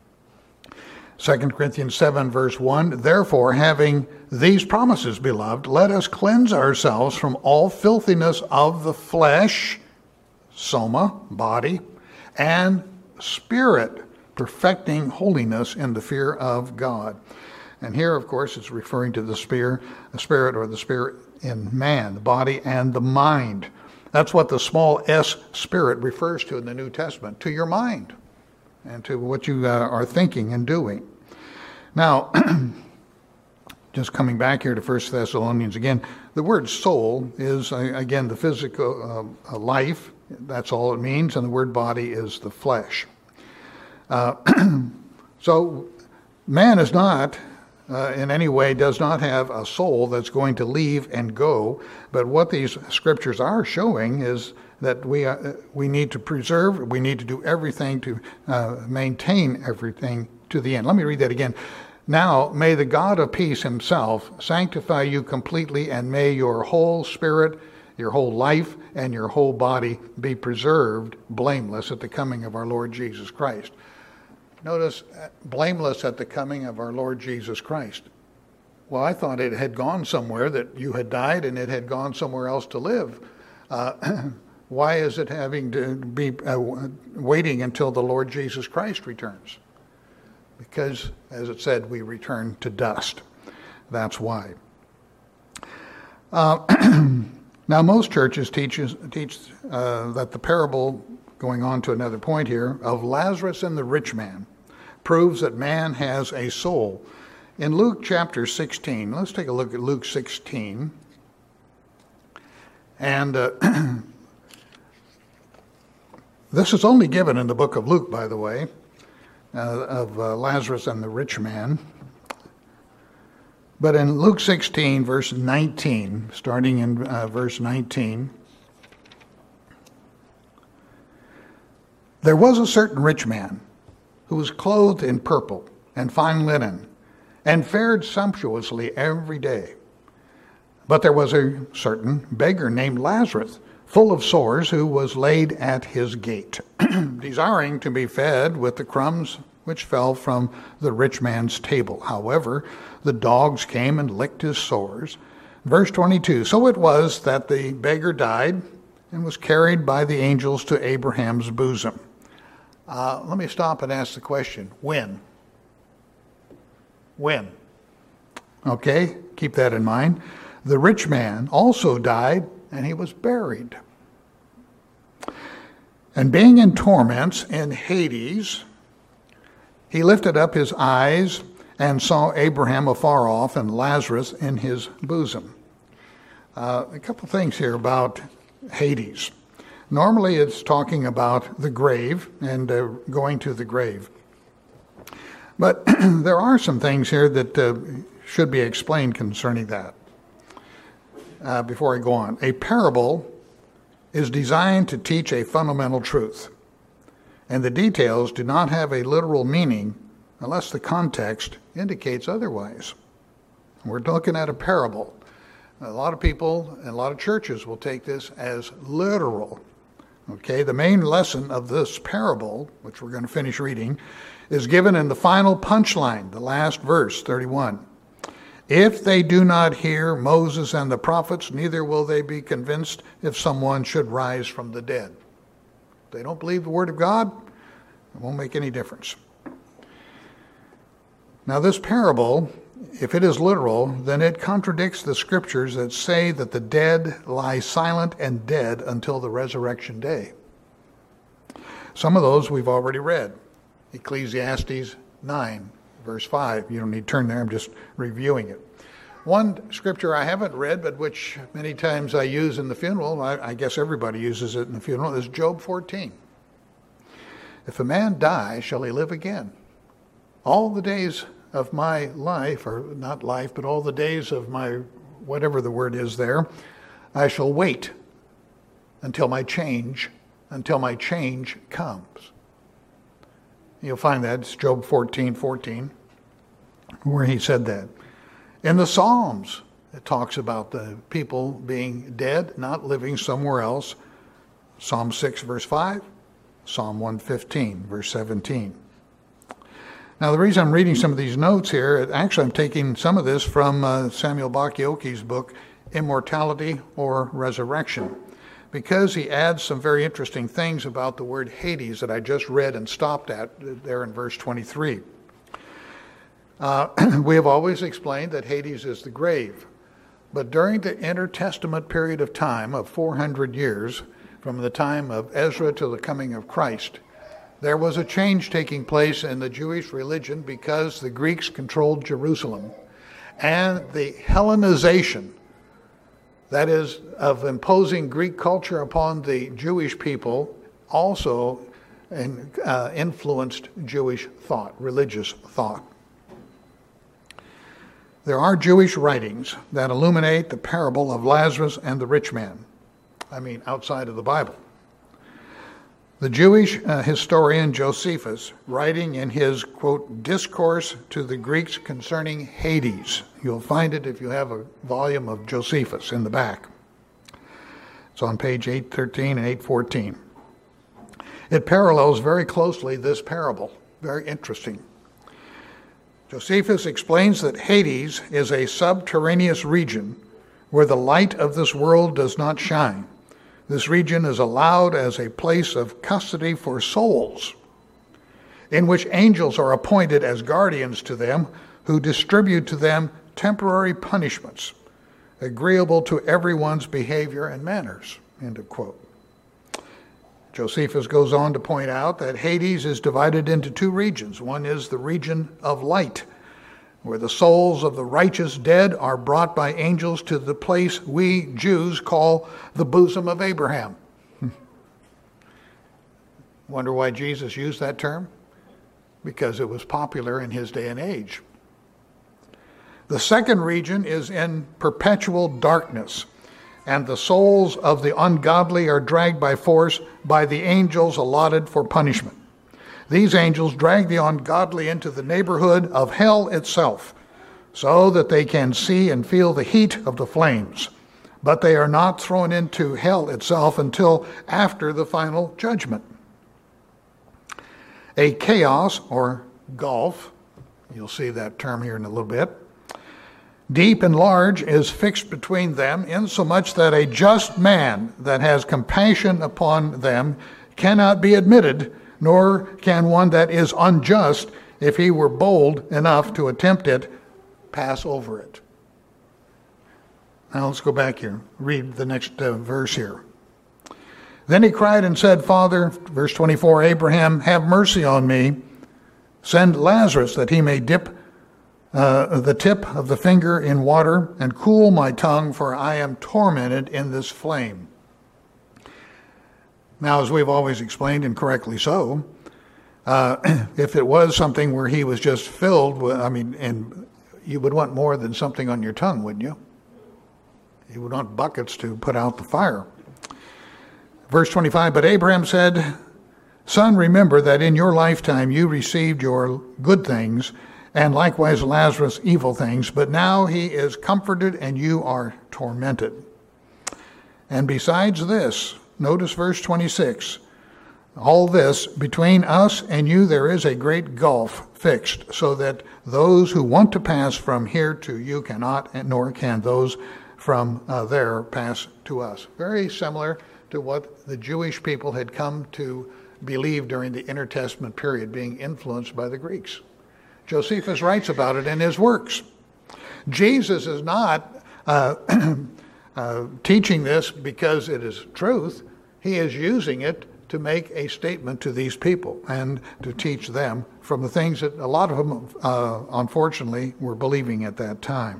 A: Second Corinthians seven, verse one, "Therefore, having these promises, beloved, let us cleanse ourselves from all filthiness of the flesh," soma, body, "and spirit, perfecting holiness in the fear of God." And here, of course, it's referring to the spirit, the spirit or the spirit in man, the body and the mind. That's what the small s spirit refers to in the New Testament, to your mind and to what you uh, are thinking and doing. Now, just coming back here to First Thessalonians again, the word soul is, uh, again, the physical uh, life. That's all it means. And the word body is the flesh. Uh, so man is not, uh, in any way, does not have a soul that's going to leave and go. But what these scriptures are showing is that we uh, we need to preserve, we need to do everything to uh, maintain everything to the end. Let me read that again. "Now may the God of peace himself sanctify you completely, and may your whole spirit, your whole life, and your whole body be preserved blameless at the coming of our Lord Jesus Christ." Notice, blameless at the coming of our Lord Jesus Christ. Well, I thought it had gone somewhere, that you had died and it had gone somewhere else to live. Uh, why is it having to be uh, waiting until the Lord Jesus Christ returns? Because, as it said, we return to dust. That's why. Uh, now, most churches teaches, teach uh, that the parable, going on to another point here, of Lazarus and the rich man proves that man has a soul. In Luke chapter sixteen, let's take a look at Luke sixteen. And uh, this is only given in the book of Luke, by the way. Uh, of uh, Lazarus and the rich man. But in Luke sixteen, verse nineteen, starting in uh, verse nineteen, "There was a certain rich man who was clothed in purple and fine linen and fared sumptuously every day. But there was a certain beggar named Lazarus, full of sores, who was laid at his gate, desiring to be fed with the crumbs which fell from the rich man's table. However, the dogs came and licked his sores." Verse twenty-two, "So it was that the beggar died and was carried by the angels to Abraham's bosom." Uh, let me stop and ask the question, when? When? Okay, keep that in mind. "The rich man also died, and he was buried. And being in torments in Hades, he lifted up his eyes and saw Abraham afar off and Lazarus in his bosom." Uh, a couple things here about Hades. Normally it's talking about the grave and uh, going to the grave. But there are some things here that uh, should be explained concerning that. Uh, before I go on, a parable is designed to teach a fundamental truth, and the details do not have a literal meaning unless the context indicates otherwise. We're looking at a parable. A lot of people and a lot of churches will take this as literal. Okay, the main lesson of this parable, which we're going to finish reading, is given in the final punchline, the last verse, thirty-one. If they do not hear Moses and the prophets, neither will they be convinced if someone should rise from the dead. If they don't believe the word of God, it won't make any difference. Now this parable, if it is literal, then it contradicts the scriptures that say that the dead lie silent and dead until the resurrection day. Some of those we've already read. Ecclesiastes nine, verse five. You don't need to turn there, I'm just reviewing it. One scripture I haven't read, but which many times I use in the funeral, I, I guess everybody uses it in the funeral, is Job fourteen. If a man die, shall he live again? All the days of my life, or not life, but all the days of my, whatever the word is there, I shall wait until my change, until my change comes. You'll find that, it's Job fourteen fourteen, where he said that. In the Psalms, it talks about the people being dead, not living somewhere else. Psalm six, verse five, Psalm one fifteen, verse seventeen. Now, the reason I'm reading some of these notes here, actually I'm taking some of this from uh, Samuel Bacchiocchi's book, Immortality or Resurrection, because he adds some very interesting things about the word Hades that I just read and stopped at there in verse twenty-three. Uh, we have always explained that Hades is the grave, but during the intertestament period of time of four hundred years, from the time of Ezra to the coming of Christ, there was a change taking place in the Jewish religion because the Greeks controlled Jerusalem, and the Hellenization, that is, of imposing Greek culture upon the Jewish people, also in, uh, influenced Jewish thought, religious thought. There are Jewish writings that illuminate the parable of Lazarus and the rich man. I mean, outside of the Bible. The Jewish uh, historian Josephus, writing in his, quote, Discourse to the Greeks concerning Hades. You'll find it if you have a volume of Josephus in the back. It's on page eight thirteen and eight fourteen. It parallels very closely this parable. Very interesting. Josephus explains that Hades is a subterraneous region where the light of this world does not shine. This region is allowed as a place of custody for souls, in which angels are appointed as guardians to them, who distribute to them temporary punishments, agreeable to everyone's behavior and manners. End of quote. Josephus goes on to point out that Hades is divided into two regions. One is the region of light, where the souls of the righteous dead are brought by angels to the place we Jews call the bosom of Abraham. Wonder why Jesus used that term? Because it was popular in his day and age. The second region is in perpetual darkness, and the souls of the ungodly are dragged by force by the angels allotted for punishment. These angels drag the ungodly into the neighborhood of hell itself, so that they can see and feel the heat of the flames. But they are not thrown into hell itself until after the final judgment. A chaos, or gulf, you'll see that term here in a little bit, deep and large, is fixed between them, insomuch that a just man that has compassion upon them cannot be admitted, nor can one that is unjust, if he were bold enough to attempt it, pass over it. Now let's go back here. Read the next uh, verse here. Then he cried and said, Father, verse twenty-four, Abraham, have mercy on me. Send Lazarus that he may dip uh, the tip of the finger in water and cool my tongue, for I am tormented in this flame. Now, as we've always explained, and correctly so, Uh, if it was something where he was just filled with, I mean, and you would want more than something on your tongue, wouldn't you? You would want buckets to put out the fire. Verse twenty-five, but Abraham said, Son, remember that in your lifetime you received your good things, and likewise Lazarus evil things, but now he is comforted and you are tormented. And besides this, notice verse twenty-six, all this, between us and you there is a great gulf fixed, so that those who want to pass from here to you cannot, nor can those from uh, there pass to us. Very similar to what the Jewish people had come to believe during the intertestament period, being influenced by the Greeks. Josephus writes about it in his works. Jesus is not uh, uh, teaching this because it is truth. He is using it to make a statement to these people and to teach them from the things that a lot of them, uh, unfortunately, were believing at that time.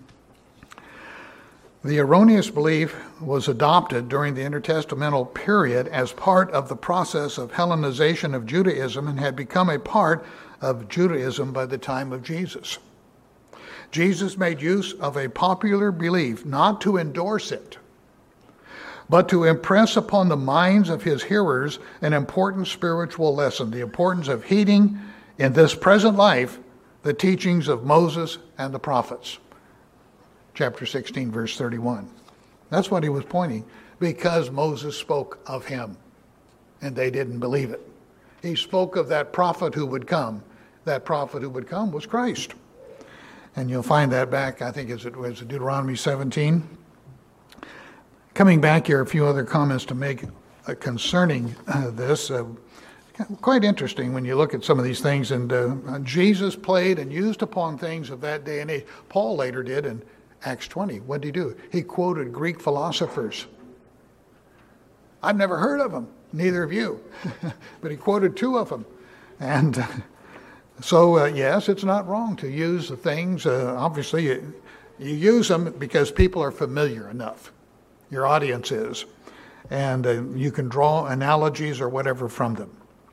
A: The erroneous belief was adopted during the intertestamental period as part of the process of Hellenization of Judaism and had become a part of Judaism by the time of Jesus. Jesus made use of a popular belief not to endorse it, but to impress upon the minds of his hearers an important spiritual lesson, the importance of heeding in this present life the teachings of Moses and the prophets. Chapter sixteen, verse thirty-one. That's what he was pointing, because Moses spoke of him, and they didn't believe it. He spoke of that prophet who would come. That prophet who would come was Christ. And you'll find that back, I think, as it was Deuteronomy seventeen. Coming back here, a few other comments to make uh, concerning uh, this. Uh, quite interesting when you look at some of these things. And uh, Jesus played and used upon things of that day and age. Paul later did in Acts twenty. What did he do? He quoted Greek philosophers. I've never heard of them, neither have you. But he quoted two of them. And uh, so, uh, yes, it's not wrong to use the things. Uh, obviously, you, you use them because people are familiar enough. Your audience is. And uh, you can draw analogies or whatever from them.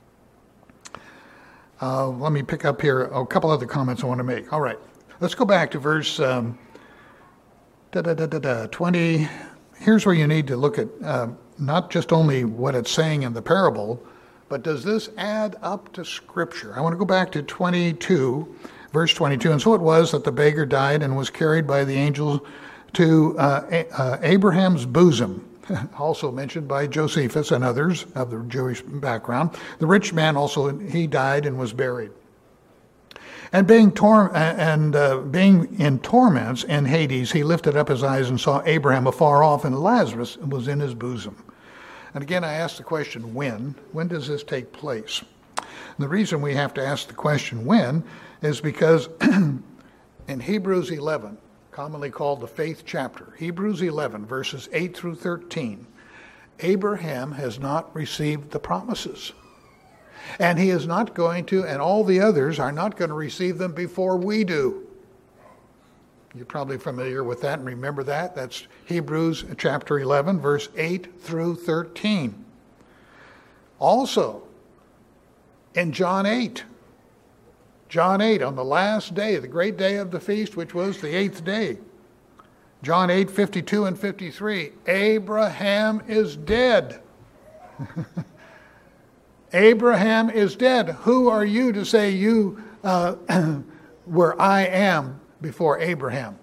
A: Uh, let me pick up here a couple other comments I want to make. All right, let's go back to verse um, da, da, da, da, da, twenty. Here's where you need to look at uh, not just only what it's saying in the parable, but does this add up to Scripture? I want to go back to twenty-two, verse twenty-two. And so it was that the beggar died and was carried by the angels to uh, a- uh, Abraham's bosom, also mentioned by Josephus and others of the Jewish background. The rich man also, he died and was buried. And being tor- and uh, being in torments in Hades, he lifted up his eyes and saw Abraham afar off, and Lazarus was in his bosom. And again, I ask the question, when? When does this take place? And the reason we have to ask the question when is because in Hebrews eleven, commonly called the faith chapter, Hebrews eleven, verses eight through thirteen, Abraham has not received the promises. And he is not going to, and all the others are not going to receive them before we do. You're probably familiar with that and remember that. That's Hebrews chapter eleven, verse eight through thirteen. Also, in John eight, John eight, on the last day, the great day of the feast, which was the eighth day. John eight, fifty-two and fifty-three, Abraham is dead. Abraham is dead. Who are you to say you uh, were I am before Abraham?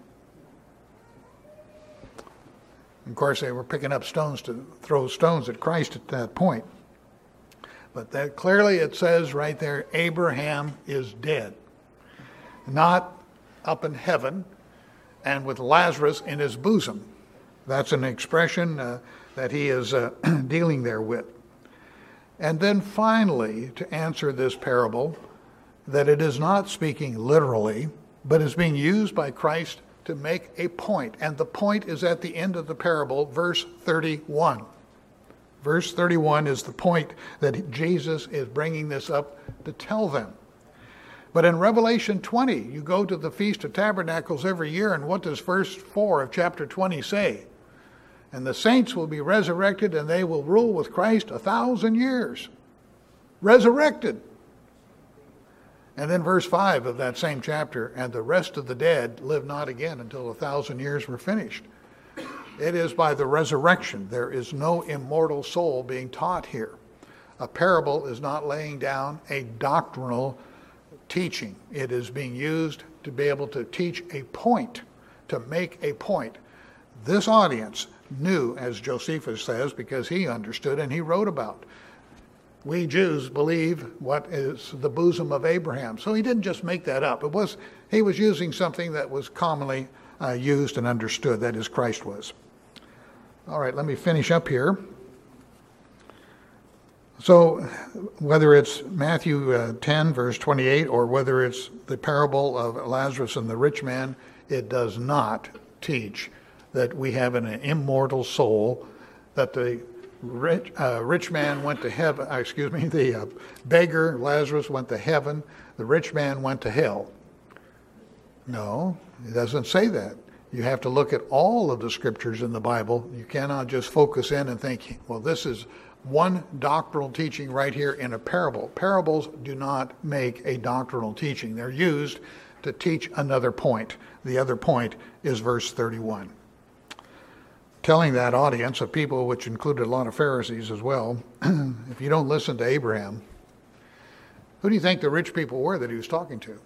A: Of course, they were picking up stones to throw stones at Christ at that point. But that clearly it says right there, Abraham is dead. Not up in heaven and with Lazarus in his bosom. That's an expression uh, that he is uh, dealing there with. And then finally, to answer this parable, that it is not speaking literally, but is being used by Christ to make a point. And the point is at the end of the parable, verse thirty-one. Verse thirty-one is the point that Jesus is bringing this up to tell them. But in Revelation twenty, you go to the Feast of Tabernacles every year, and what does verse four of chapter twenty say? And the saints will be resurrected, and they will rule with Christ a thousand years. Resurrected. And then verse five of that same chapter, and the rest of the dead live not again until a thousand years were finished. It is by the resurrection. There is no immortal soul being taught here. A parable is not laying down a doctrinal teaching. It is being used to be able to teach a point, to make a point. This audience knew, as Josephus says, because he understood and he wrote about. We Jews believe what is the bosom of Abraham. So he didn't just make that up. It was he was using something that was commonly uh, used and understood, that is, Christ was. All right, let me finish up here. So whether it's Matthew uh, ten, verse twenty-eight, or whether it's the parable of Lazarus and the rich man, it does not teach that we have an immortal soul, that the rich, uh, rich man went to heaven, uh, excuse me, the uh, beggar, Lazarus, went to heaven, the rich man went to hell. No, it doesn't say that. You have to look at all of the scriptures in the Bible. You cannot just focus in and think, well, this is one doctrinal teaching right here in a parable. Parables do not make a doctrinal teaching. They're used to teach another point. The other point is verse thirty-one. Telling that audience of people, which included a lot of Pharisees as well, if you don't listen to Abraham, who do you think the rich people were that he was talking to?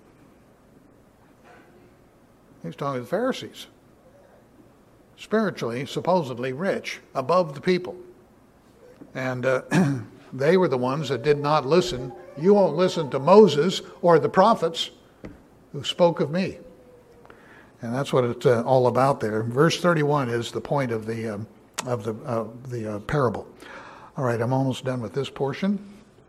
A: He was talking to the Pharisees. Spiritually, supposedly rich, above the people. And uh, they were the ones that did not listen. You won't listen to Moses or the prophets who spoke of me. And that's what it's uh, all about there. Verse thirty-one is the point of the um, of the uh, the uh, parable. All right, I'm almost done with this portion.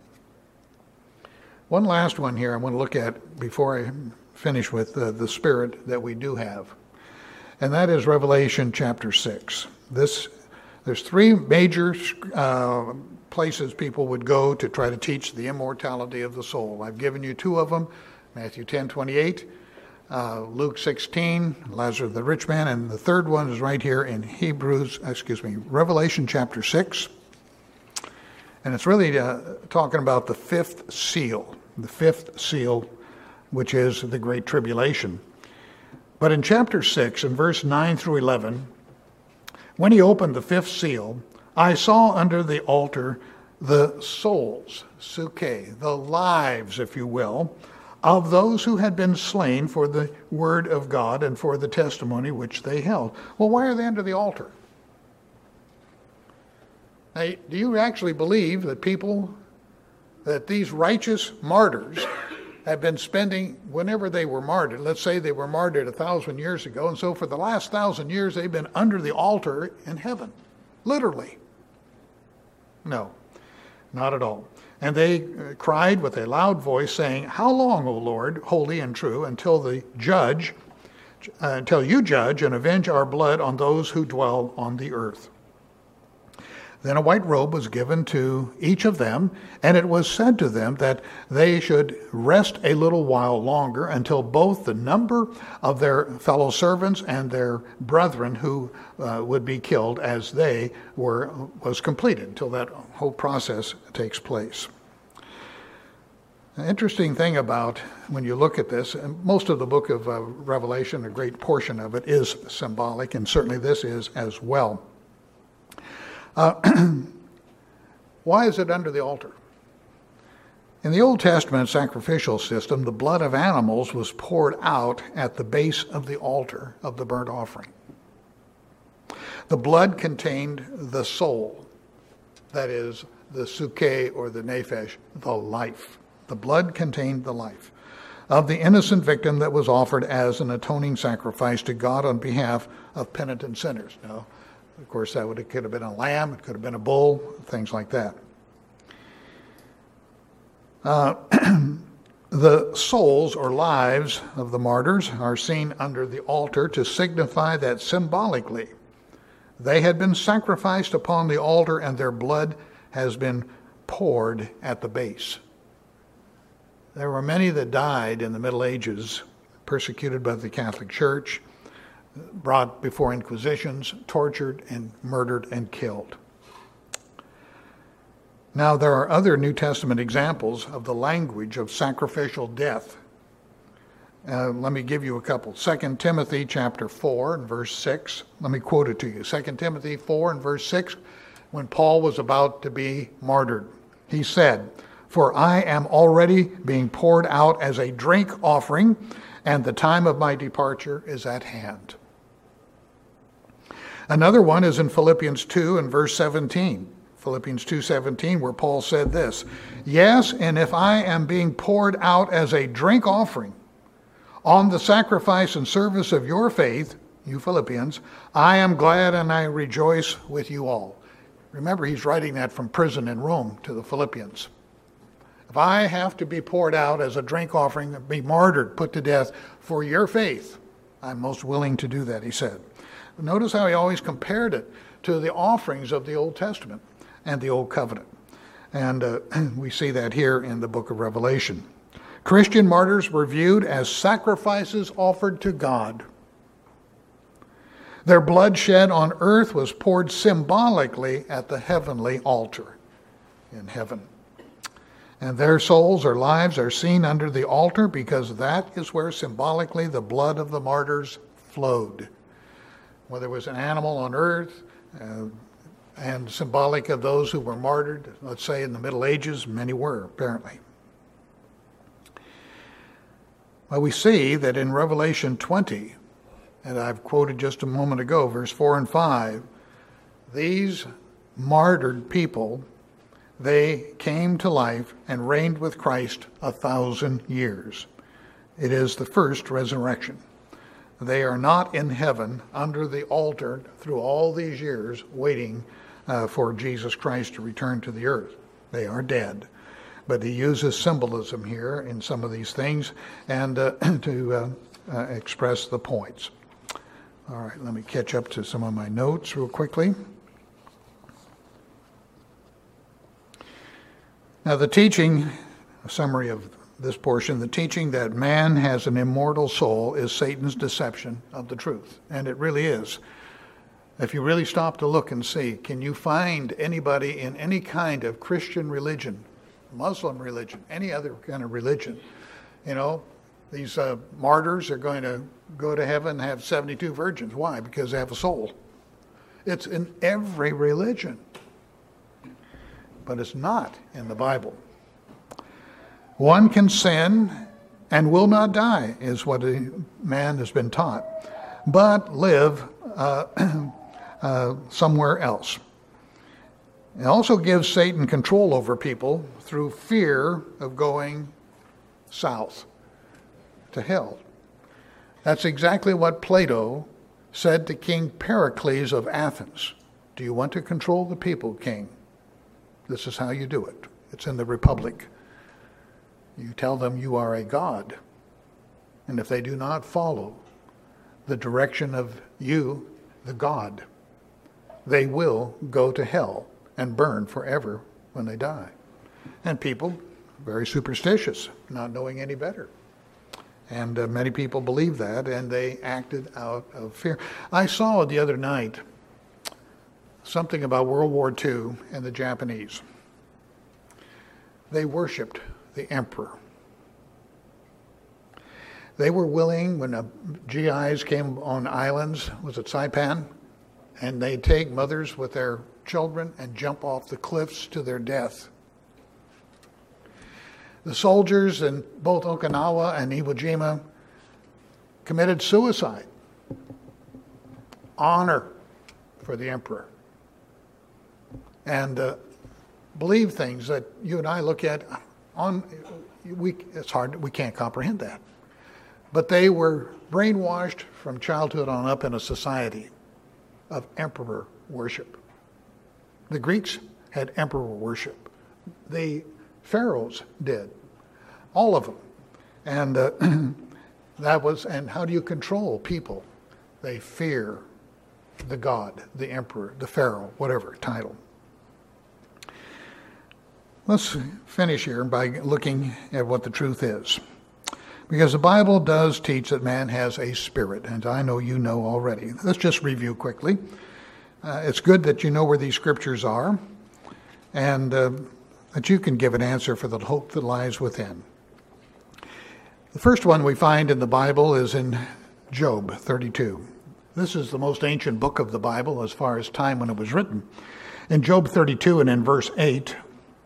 A: One last one here I want to look at before I finish with uh, the spirit that we do have, and that is Revelation chapter six. This there's three major uh, places people would go to try to teach the immortality of the soul. I've given you two of them: Matthew ten twenty-eight. Uh, Luke sixteen, Lazarus the rich man, and the third one is right here in Hebrews, excuse me, Revelation chapter six. And it's really uh, talking about the fifth seal, the fifth seal, which is the Great Tribulation. But in chapter six, in verse nine through eleven, when he opened the fifth seal, I saw under the altar the souls, suke, the lives, if you will, of those who had been slain for the word of God and for the testimony which they held. Well, why are they under the altar? Now, do you actually believe that people, that these righteous martyrs have been spending, whenever they were martyred, let's say they were martyred a thousand years ago, and so for the last thousand years they've been under the altar in heaven, literally? No, not at all. And they cried with a loud voice, saying, How long, O Lord, holy and true, until the judge, uh, until you judge and avenge our blood on those who dwell on the earth? Then a white robe was given to each of them, and it was said to them that they should rest a little while longer until both the number of their fellow servants and their brethren who uh, would be killed as they were was completed, until that whole process takes place. An interesting thing about when you look at this, and most of the book of uh, Revelation, a great portion of it is symbolic, and certainly this is as well. Uh, why is it under the altar? In the Old Testament sacrificial system, the blood of animals was poured out at the base of the altar of the burnt offering. The blood contained the soul, that is, the suke or the nephesh, the life. The blood contained the life of the innocent victim that was offered as an atoning sacrifice to God on behalf of penitent sinners. Now, of course, that would, it could have been a lamb, it could have been a bull, things like that. Uh, the souls or lives of the martyrs are seen under the altar to signify that symbolically they had been sacrificed upon the altar and their blood has been poured at the base. There were many that died in the Middle Ages, persecuted by the Catholic Church, brought before inquisitions, tortured and murdered and killed. Now, there are other New Testament examples of the language of sacrificial death. Uh, let me give you a couple. Second Timothy chapter four and verse six. Let me quote it to you. Second Timothy four and verse six, when Paul was about to be martyred, he said, "For I am already being poured out as a drink offering, and the time of my departure is at hand." Another one is in Philippians two and verse seventeen. Philippians two seventeen, where Paul said this, "Yes, and if I am being poured out as a drink offering on the sacrifice and service of your faith, you Philippians, I am glad and I rejoice with you all." Remember, he's writing that from prison in Rome to the Philippians. If I have to be poured out as a drink offering, be martyred, put to death for your faith, I'm most willing to do that, he said. Notice how he always compared it to the offerings of the Old Testament and the Old Covenant. And uh, we see that here in the book of Revelation. Christian martyrs were viewed as sacrifices offered to God. Their blood shed on earth was poured symbolically at the heavenly altar in heaven. And their souls or lives are seen under the altar because that is where symbolically the blood of the martyrs flowed. Whether it was an animal on earth, uh, and symbolic of those who were martyred, let's say in the Middle Ages, many were, apparently. Well, we see that in Revelation twenty, and I've quoted just a moment ago, verse four and five, these martyred people, they came to life and reigned with Christ a thousand years. It is the first resurrection. They are not in heaven under the altar through all these years waiting uh, for Jesus Christ to return to the earth. They are dead. But he uses symbolism here in some of these things and uh, to uh, uh, express the points. All right, let me catch up to some of my notes real quickly. Now the teaching, a summary of this portion, the teaching that man has an immortal soul is Satan's deception of the truth. And it really is. If you really stop to look and see, can you find anybody in any kind of Christian religion, Muslim religion, any other kind of religion, you know, these uh, martyrs are going to go to heaven and have seventy-two virgins. Why? Because they have a soul. It's in every religion. But it's not in the Bible. One can sin and will not die, is what a man has been taught, but live uh, uh, somewhere else. It also gives Satan control over people through fear of going south to hell. That's exactly what Plato said to King Pericles of Athens. Do you want to control the people, king? This is how you do it. It's in the Republic. You tell them you are a god. And if they do not follow the direction of you, the god, they will go to hell and burn forever when they die. And people, very superstitious, not knowing any better. And uh, many people believe that, and they acted out of fear. I saw the other night something about World War Two and the Japanese. They worshipped the emperor. They were willing, when the G Is came on islands, was it Saipan? And they'd take mothers with their children and jump off the cliffs to their death. The soldiers in both Okinawa and Iwo Jima committed suicide. Honor for the emperor. And uh, believe things that you and I look at on, we, it's hard, we can't comprehend that. But they were brainwashed from childhood on up in a society of emperor worship. The Greeks had emperor worship. The pharaohs did. All of them. And uh, that was, and how do you control people? They fear the god, the emperor, the pharaoh, whatever title. Let's finish here by looking at what the truth is. Because the Bible does teach that man has a spirit, and I know you know already. Let's just review quickly. Uh, it's good that you know where these scriptures are. And uh, that you can give an answer for the hope that lies within. The first one we find in the Bible is in Job thirty-two. This is the most ancient book of the Bible as far as time when it was written. In Job thirty-two and in verse eight,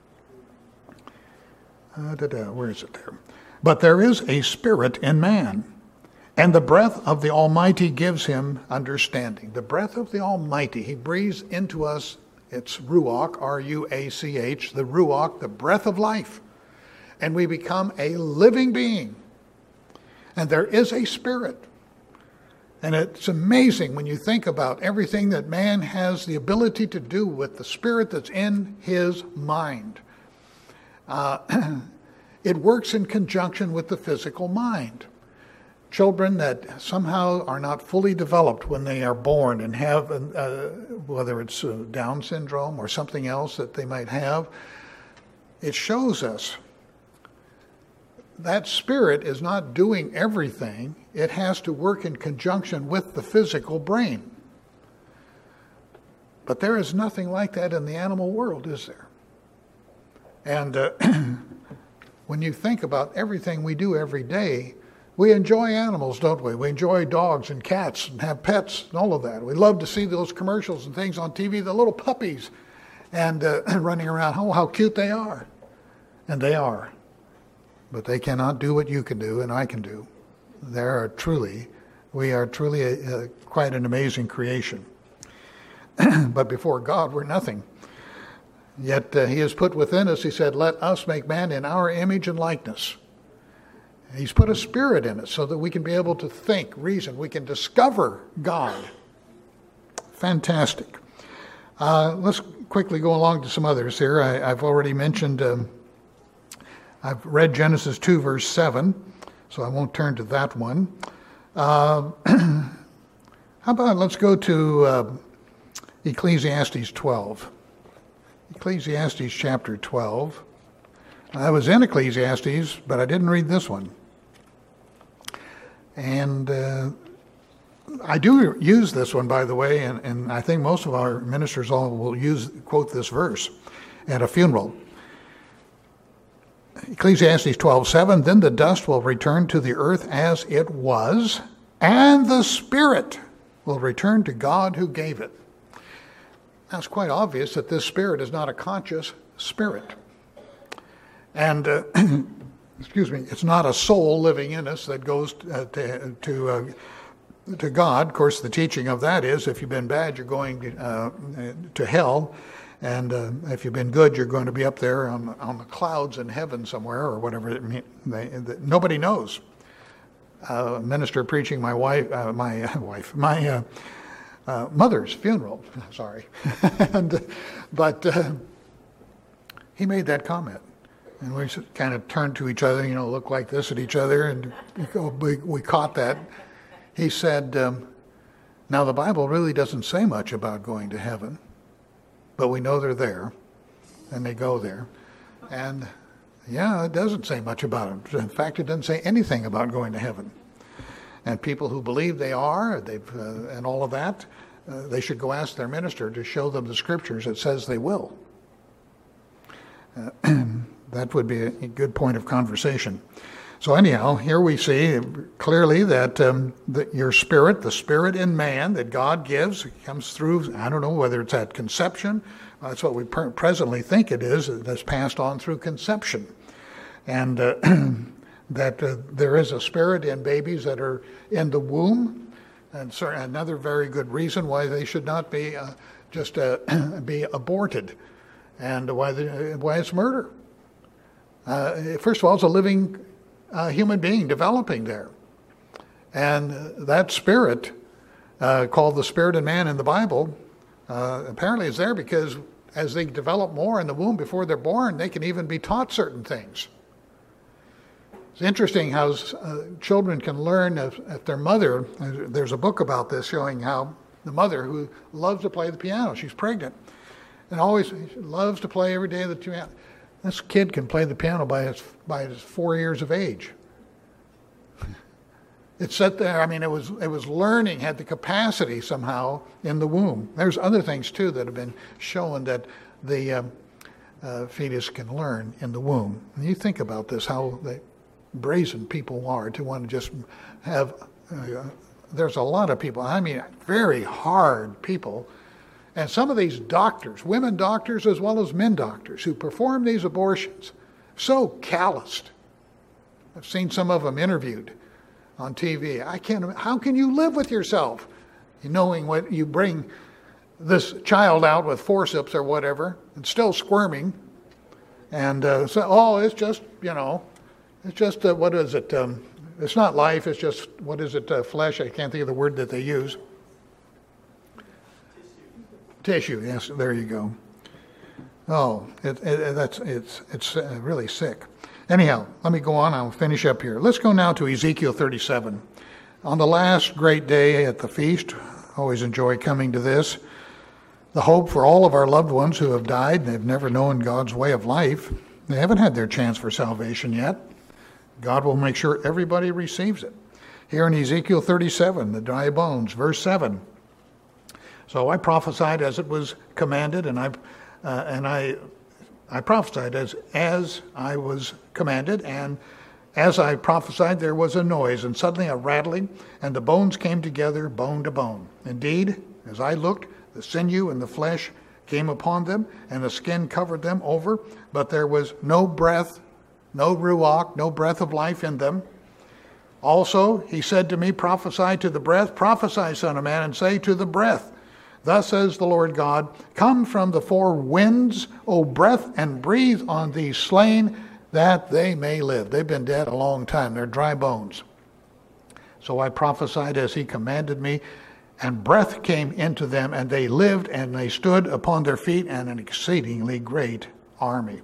A: uh, da, da, where is it there? But there is a spirit in man, and the breath of the Almighty gives him understanding. The breath of the Almighty, he breathes into us. It's Ruach, R U A C H, the Ruach, the breath of life. And we become a living being. And there is a spirit. And it's amazing when you think about everything that man has the ability to do with the spirit that's in his mind. Uh, it works in conjunction with the physical mind. Children that somehow are not fully developed when they are born and have, uh, whether it's uh, Down syndrome or something else that they might have, it shows us that spirit is not doing everything. It has to work in conjunction with the physical brain. But there is nothing like that in the animal world, is there? And uh, when you think about everything we do every day, we enjoy animals, don't we? We enjoy dogs and cats and have pets and all of that. We love to see those commercials and things on T V, the little puppies and uh, running around. Oh, how cute they are. And they are. But they cannot do what you can do and I can do. They are truly, we are truly a, a, quite an amazing creation. But before God, we're nothing. Yet uh, he has put within us, he said, let us make man in our image and likeness. He's put a spirit in us so that we can be able to think, reason. We can discover God. Fantastic. Uh, let's quickly go along to some others here. I, I've already mentioned, um, I've read Genesis two, verse seven, so I won't turn to that one. Uh, how about, let's go to uh, Ecclesiastes twelve. Ecclesiastes chapter twelve. I was in Ecclesiastes, but I didn't read this one. And uh, I do use this one, by the way, and, and I think most of our ministers all will use quote this verse at a funeral. Ecclesiastes twelve seven, then the dust will return to the earth as it was, and the spirit will return to God who gave it. Now, it's quite obvious that this spirit is not a conscious spirit. And, uh, excuse me, it's not a soul living in us that goes uh, to to, uh, to God. Of course, the teaching of that is if you've been bad, you're going uh, to hell. And uh, if you've been good, you're going to be up there on, on the clouds in heaven somewhere or whatever it means. They, they, nobody knows. Uh, a minister preaching my wife, uh, my uh, wife, my uh, uh, mother's funeral. Sorry, and but uh, he made that comment. And we kind of turned to each other, you know, looked like this at each other, and we, we caught that. He said, um, now the Bible really doesn't say much about going to heaven, but we know they're there, and they go there. And yeah, it doesn't say much about it. In fact, it doesn't say anything about going to heaven. And people who believe they are, they've, uh, and all of that, uh, they should go ask their minister to show them the scriptures that says they will. Uh, That would be a good point of conversation. So anyhow, here we see clearly that, um, that your spirit, the spirit in man that God gives, comes through, I don't know whether it's at conception. That's what we per- presently think it is, that's passed on through conception. And uh, that uh, there is a spirit in babies that are in the womb. And so another very good reason why they should not be uh, just uh, be aborted. And why, the, why it's murder. Uh, first of all, it's a living uh, human being developing there. And that spirit, uh, called the spirit in man in the Bible, uh, apparently is there because as they develop more in the womb before they're born, they can even be taught certain things. It's interesting how uh, children can learn if, if their mother, there's a book about this showing how the mother who loves to play the piano, she's pregnant, and always loves to play every day the piano. This kid can play the piano by his, by his four years of age. It sat there, I mean, it was it was learning, had the capacity somehow in the womb. There's other things, too, that have been shown that the um, uh, fetus can learn in the womb. And you think about this, how they, brazen people are to want to just have, uh, there's a lot of people, I mean, very hard people. And some of these doctors, women doctors as well as men doctors, who perform these abortions, so calloused. I've seen some of them interviewed on T V. I can't, how can you live with yourself knowing what you bring this child out with forceps or whatever and still squirming? And uh, so, oh, it's just, you know, it's just, uh, what is it? Um, it's not life, it's just, what is it, uh, flesh? I can't think of the word that they use. Tissue, yes, there you go. Oh, it, it, that's it's it's uh, really sick. Anyhow, let me go on. I'll finish up here. Let's go now to Ezekiel thirty-seven. On the last great day at the feast, always enjoy coming to this. The hope for all of our loved ones who have died and have never known God's way of life. They haven't had their chance for salvation yet. God will make sure everybody receives it. Here in Ezekiel thirty-seven, the dry bones, verse seven. So I prophesied as it was commanded, and I uh, and I I prophesied as as I was commanded, and as I prophesied there was a noise, and suddenly a rattling, and the bones came together, bone to bone. Indeed, as I looked, the sinew and the flesh came upon them, and the skin covered them over, but there was no breath, no ruach, no breath of life in them. Also, he said to me, prophesy to the breath, prophesy, son of man, and say to the breath, thus says the Lord God, come from the four winds, O breath, and breathe on these slain, that they may live. They've been dead a long time. They're dry bones. So I prophesied as he commanded me, and breath came into them, and they lived, and they stood upon their feet, and an exceedingly great army.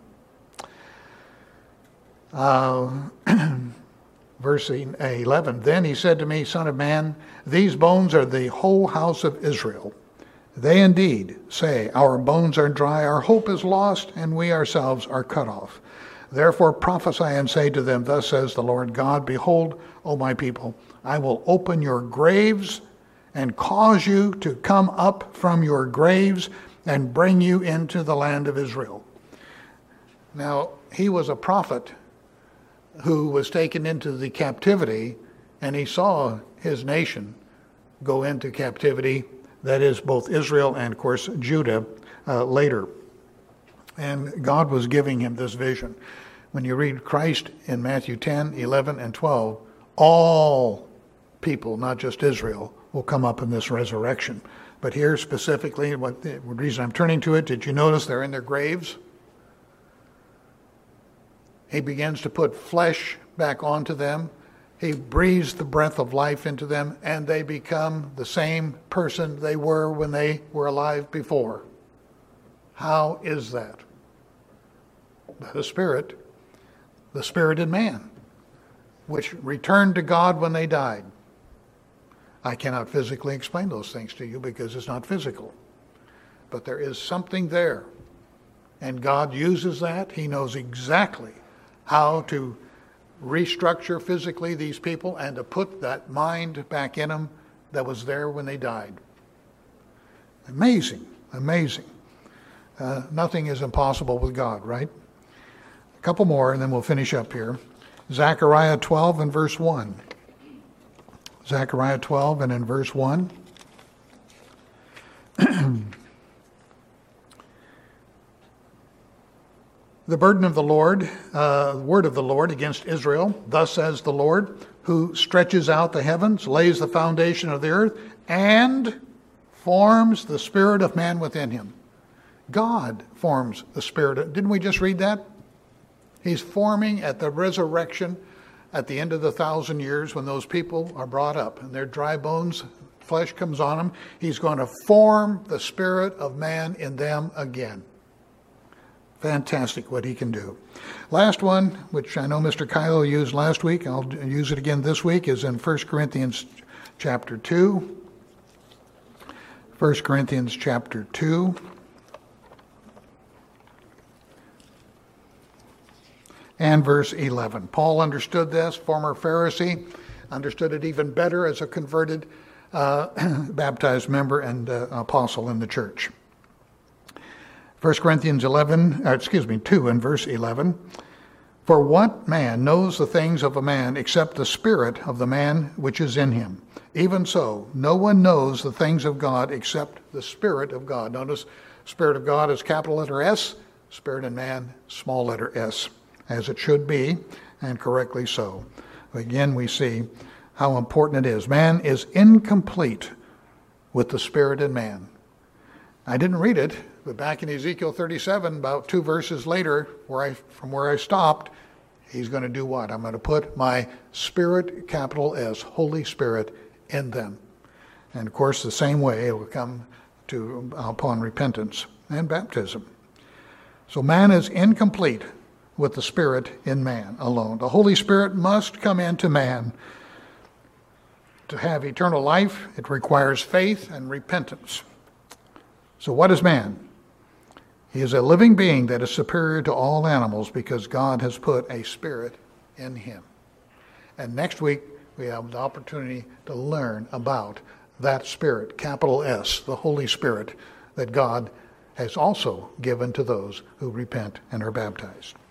A: Uh, verse eleven, then he said to me, son of man, these bones are the whole house of Israel. They indeed say, our bones are dry, our hope is lost, and we ourselves are cut off. Therefore prophesy and say to them, thus says the Lord God, behold, O my people, I will open your graves and cause you to come up from your graves and bring you into the land of Israel. Now, he was a prophet who was taken into the captivity, and he saw his nation go into captivity. That is both Israel and, of course, Judah uh, later. And God was giving him this vision. When you read Christ in Matthew ten, eleven, and twelve, all people, not just Israel, will come up in this resurrection. But here specifically, what the reason I'm turning to it, did you notice they're in their graves? He begins to put flesh back onto them. He breathes the breath of life into them, and they become the same person they were when they were alive before. How is that? The Spirit, the Spirit in man, which returned to God when they died. I cannot physically explain those things to you because it's not physical. But there is something there. And God uses that. He knows exactly how to restructure physically these people and to put that mind back in them that was there when they died. Amazing, amazing. Uh, nothing is impossible with God, right? A couple more and then we'll finish up here. Zechariah twelve and verse one. Zechariah twelve and in verse one. The burden of the Lord, uh, the word of the Lord against Israel, thus says the Lord, who stretches out the heavens, lays the foundation of the earth, and forms the spirit of man within him. God forms the spirit. Didn't we just read that? He's forming at the resurrection at the end of the thousand years when those people are brought up and their dry bones, flesh comes on them. He's going to form the spirit of man in them again. Fantastic what he can do. Last one, which I know Mister Kylo used last week, I'll use it again this week, is in First Corinthians chapter two. First Corinthians chapter two. And verse eleven. Paul understood this, former Pharisee, understood it even better as a converted, uh, baptized member and uh, apostle in the church. First Corinthians eleven, uh, excuse me, two and verse eleven. For what man knows the things of a man except the spirit of the man which is in him? Even so, no one knows the things of God except the Spirit of God. Notice, Spirit of God is capital letter S, Spirit in man, small letter s, as it should be, and correctly so. Again, we see how important it is. Man is incomplete with the Spirit in man. I didn't read it, but back in Ezekiel thirty-seven, about two verses later, where I, from where I stopped, he's going to do what? I'm going to put my Spirit, capital S, Holy Spirit, in them. And of course, the same way it will come to upon repentance and baptism. So man is incomplete with the Spirit in man alone. The Holy Spirit must come into man. To have eternal life, it requires faith and repentance. So what is man? He is a living being that is superior to all animals because God has put a spirit in him. And next week, we have the opportunity to learn about that Spirit, capital S, the Holy Spirit, that God has also given to those who repent and are baptized.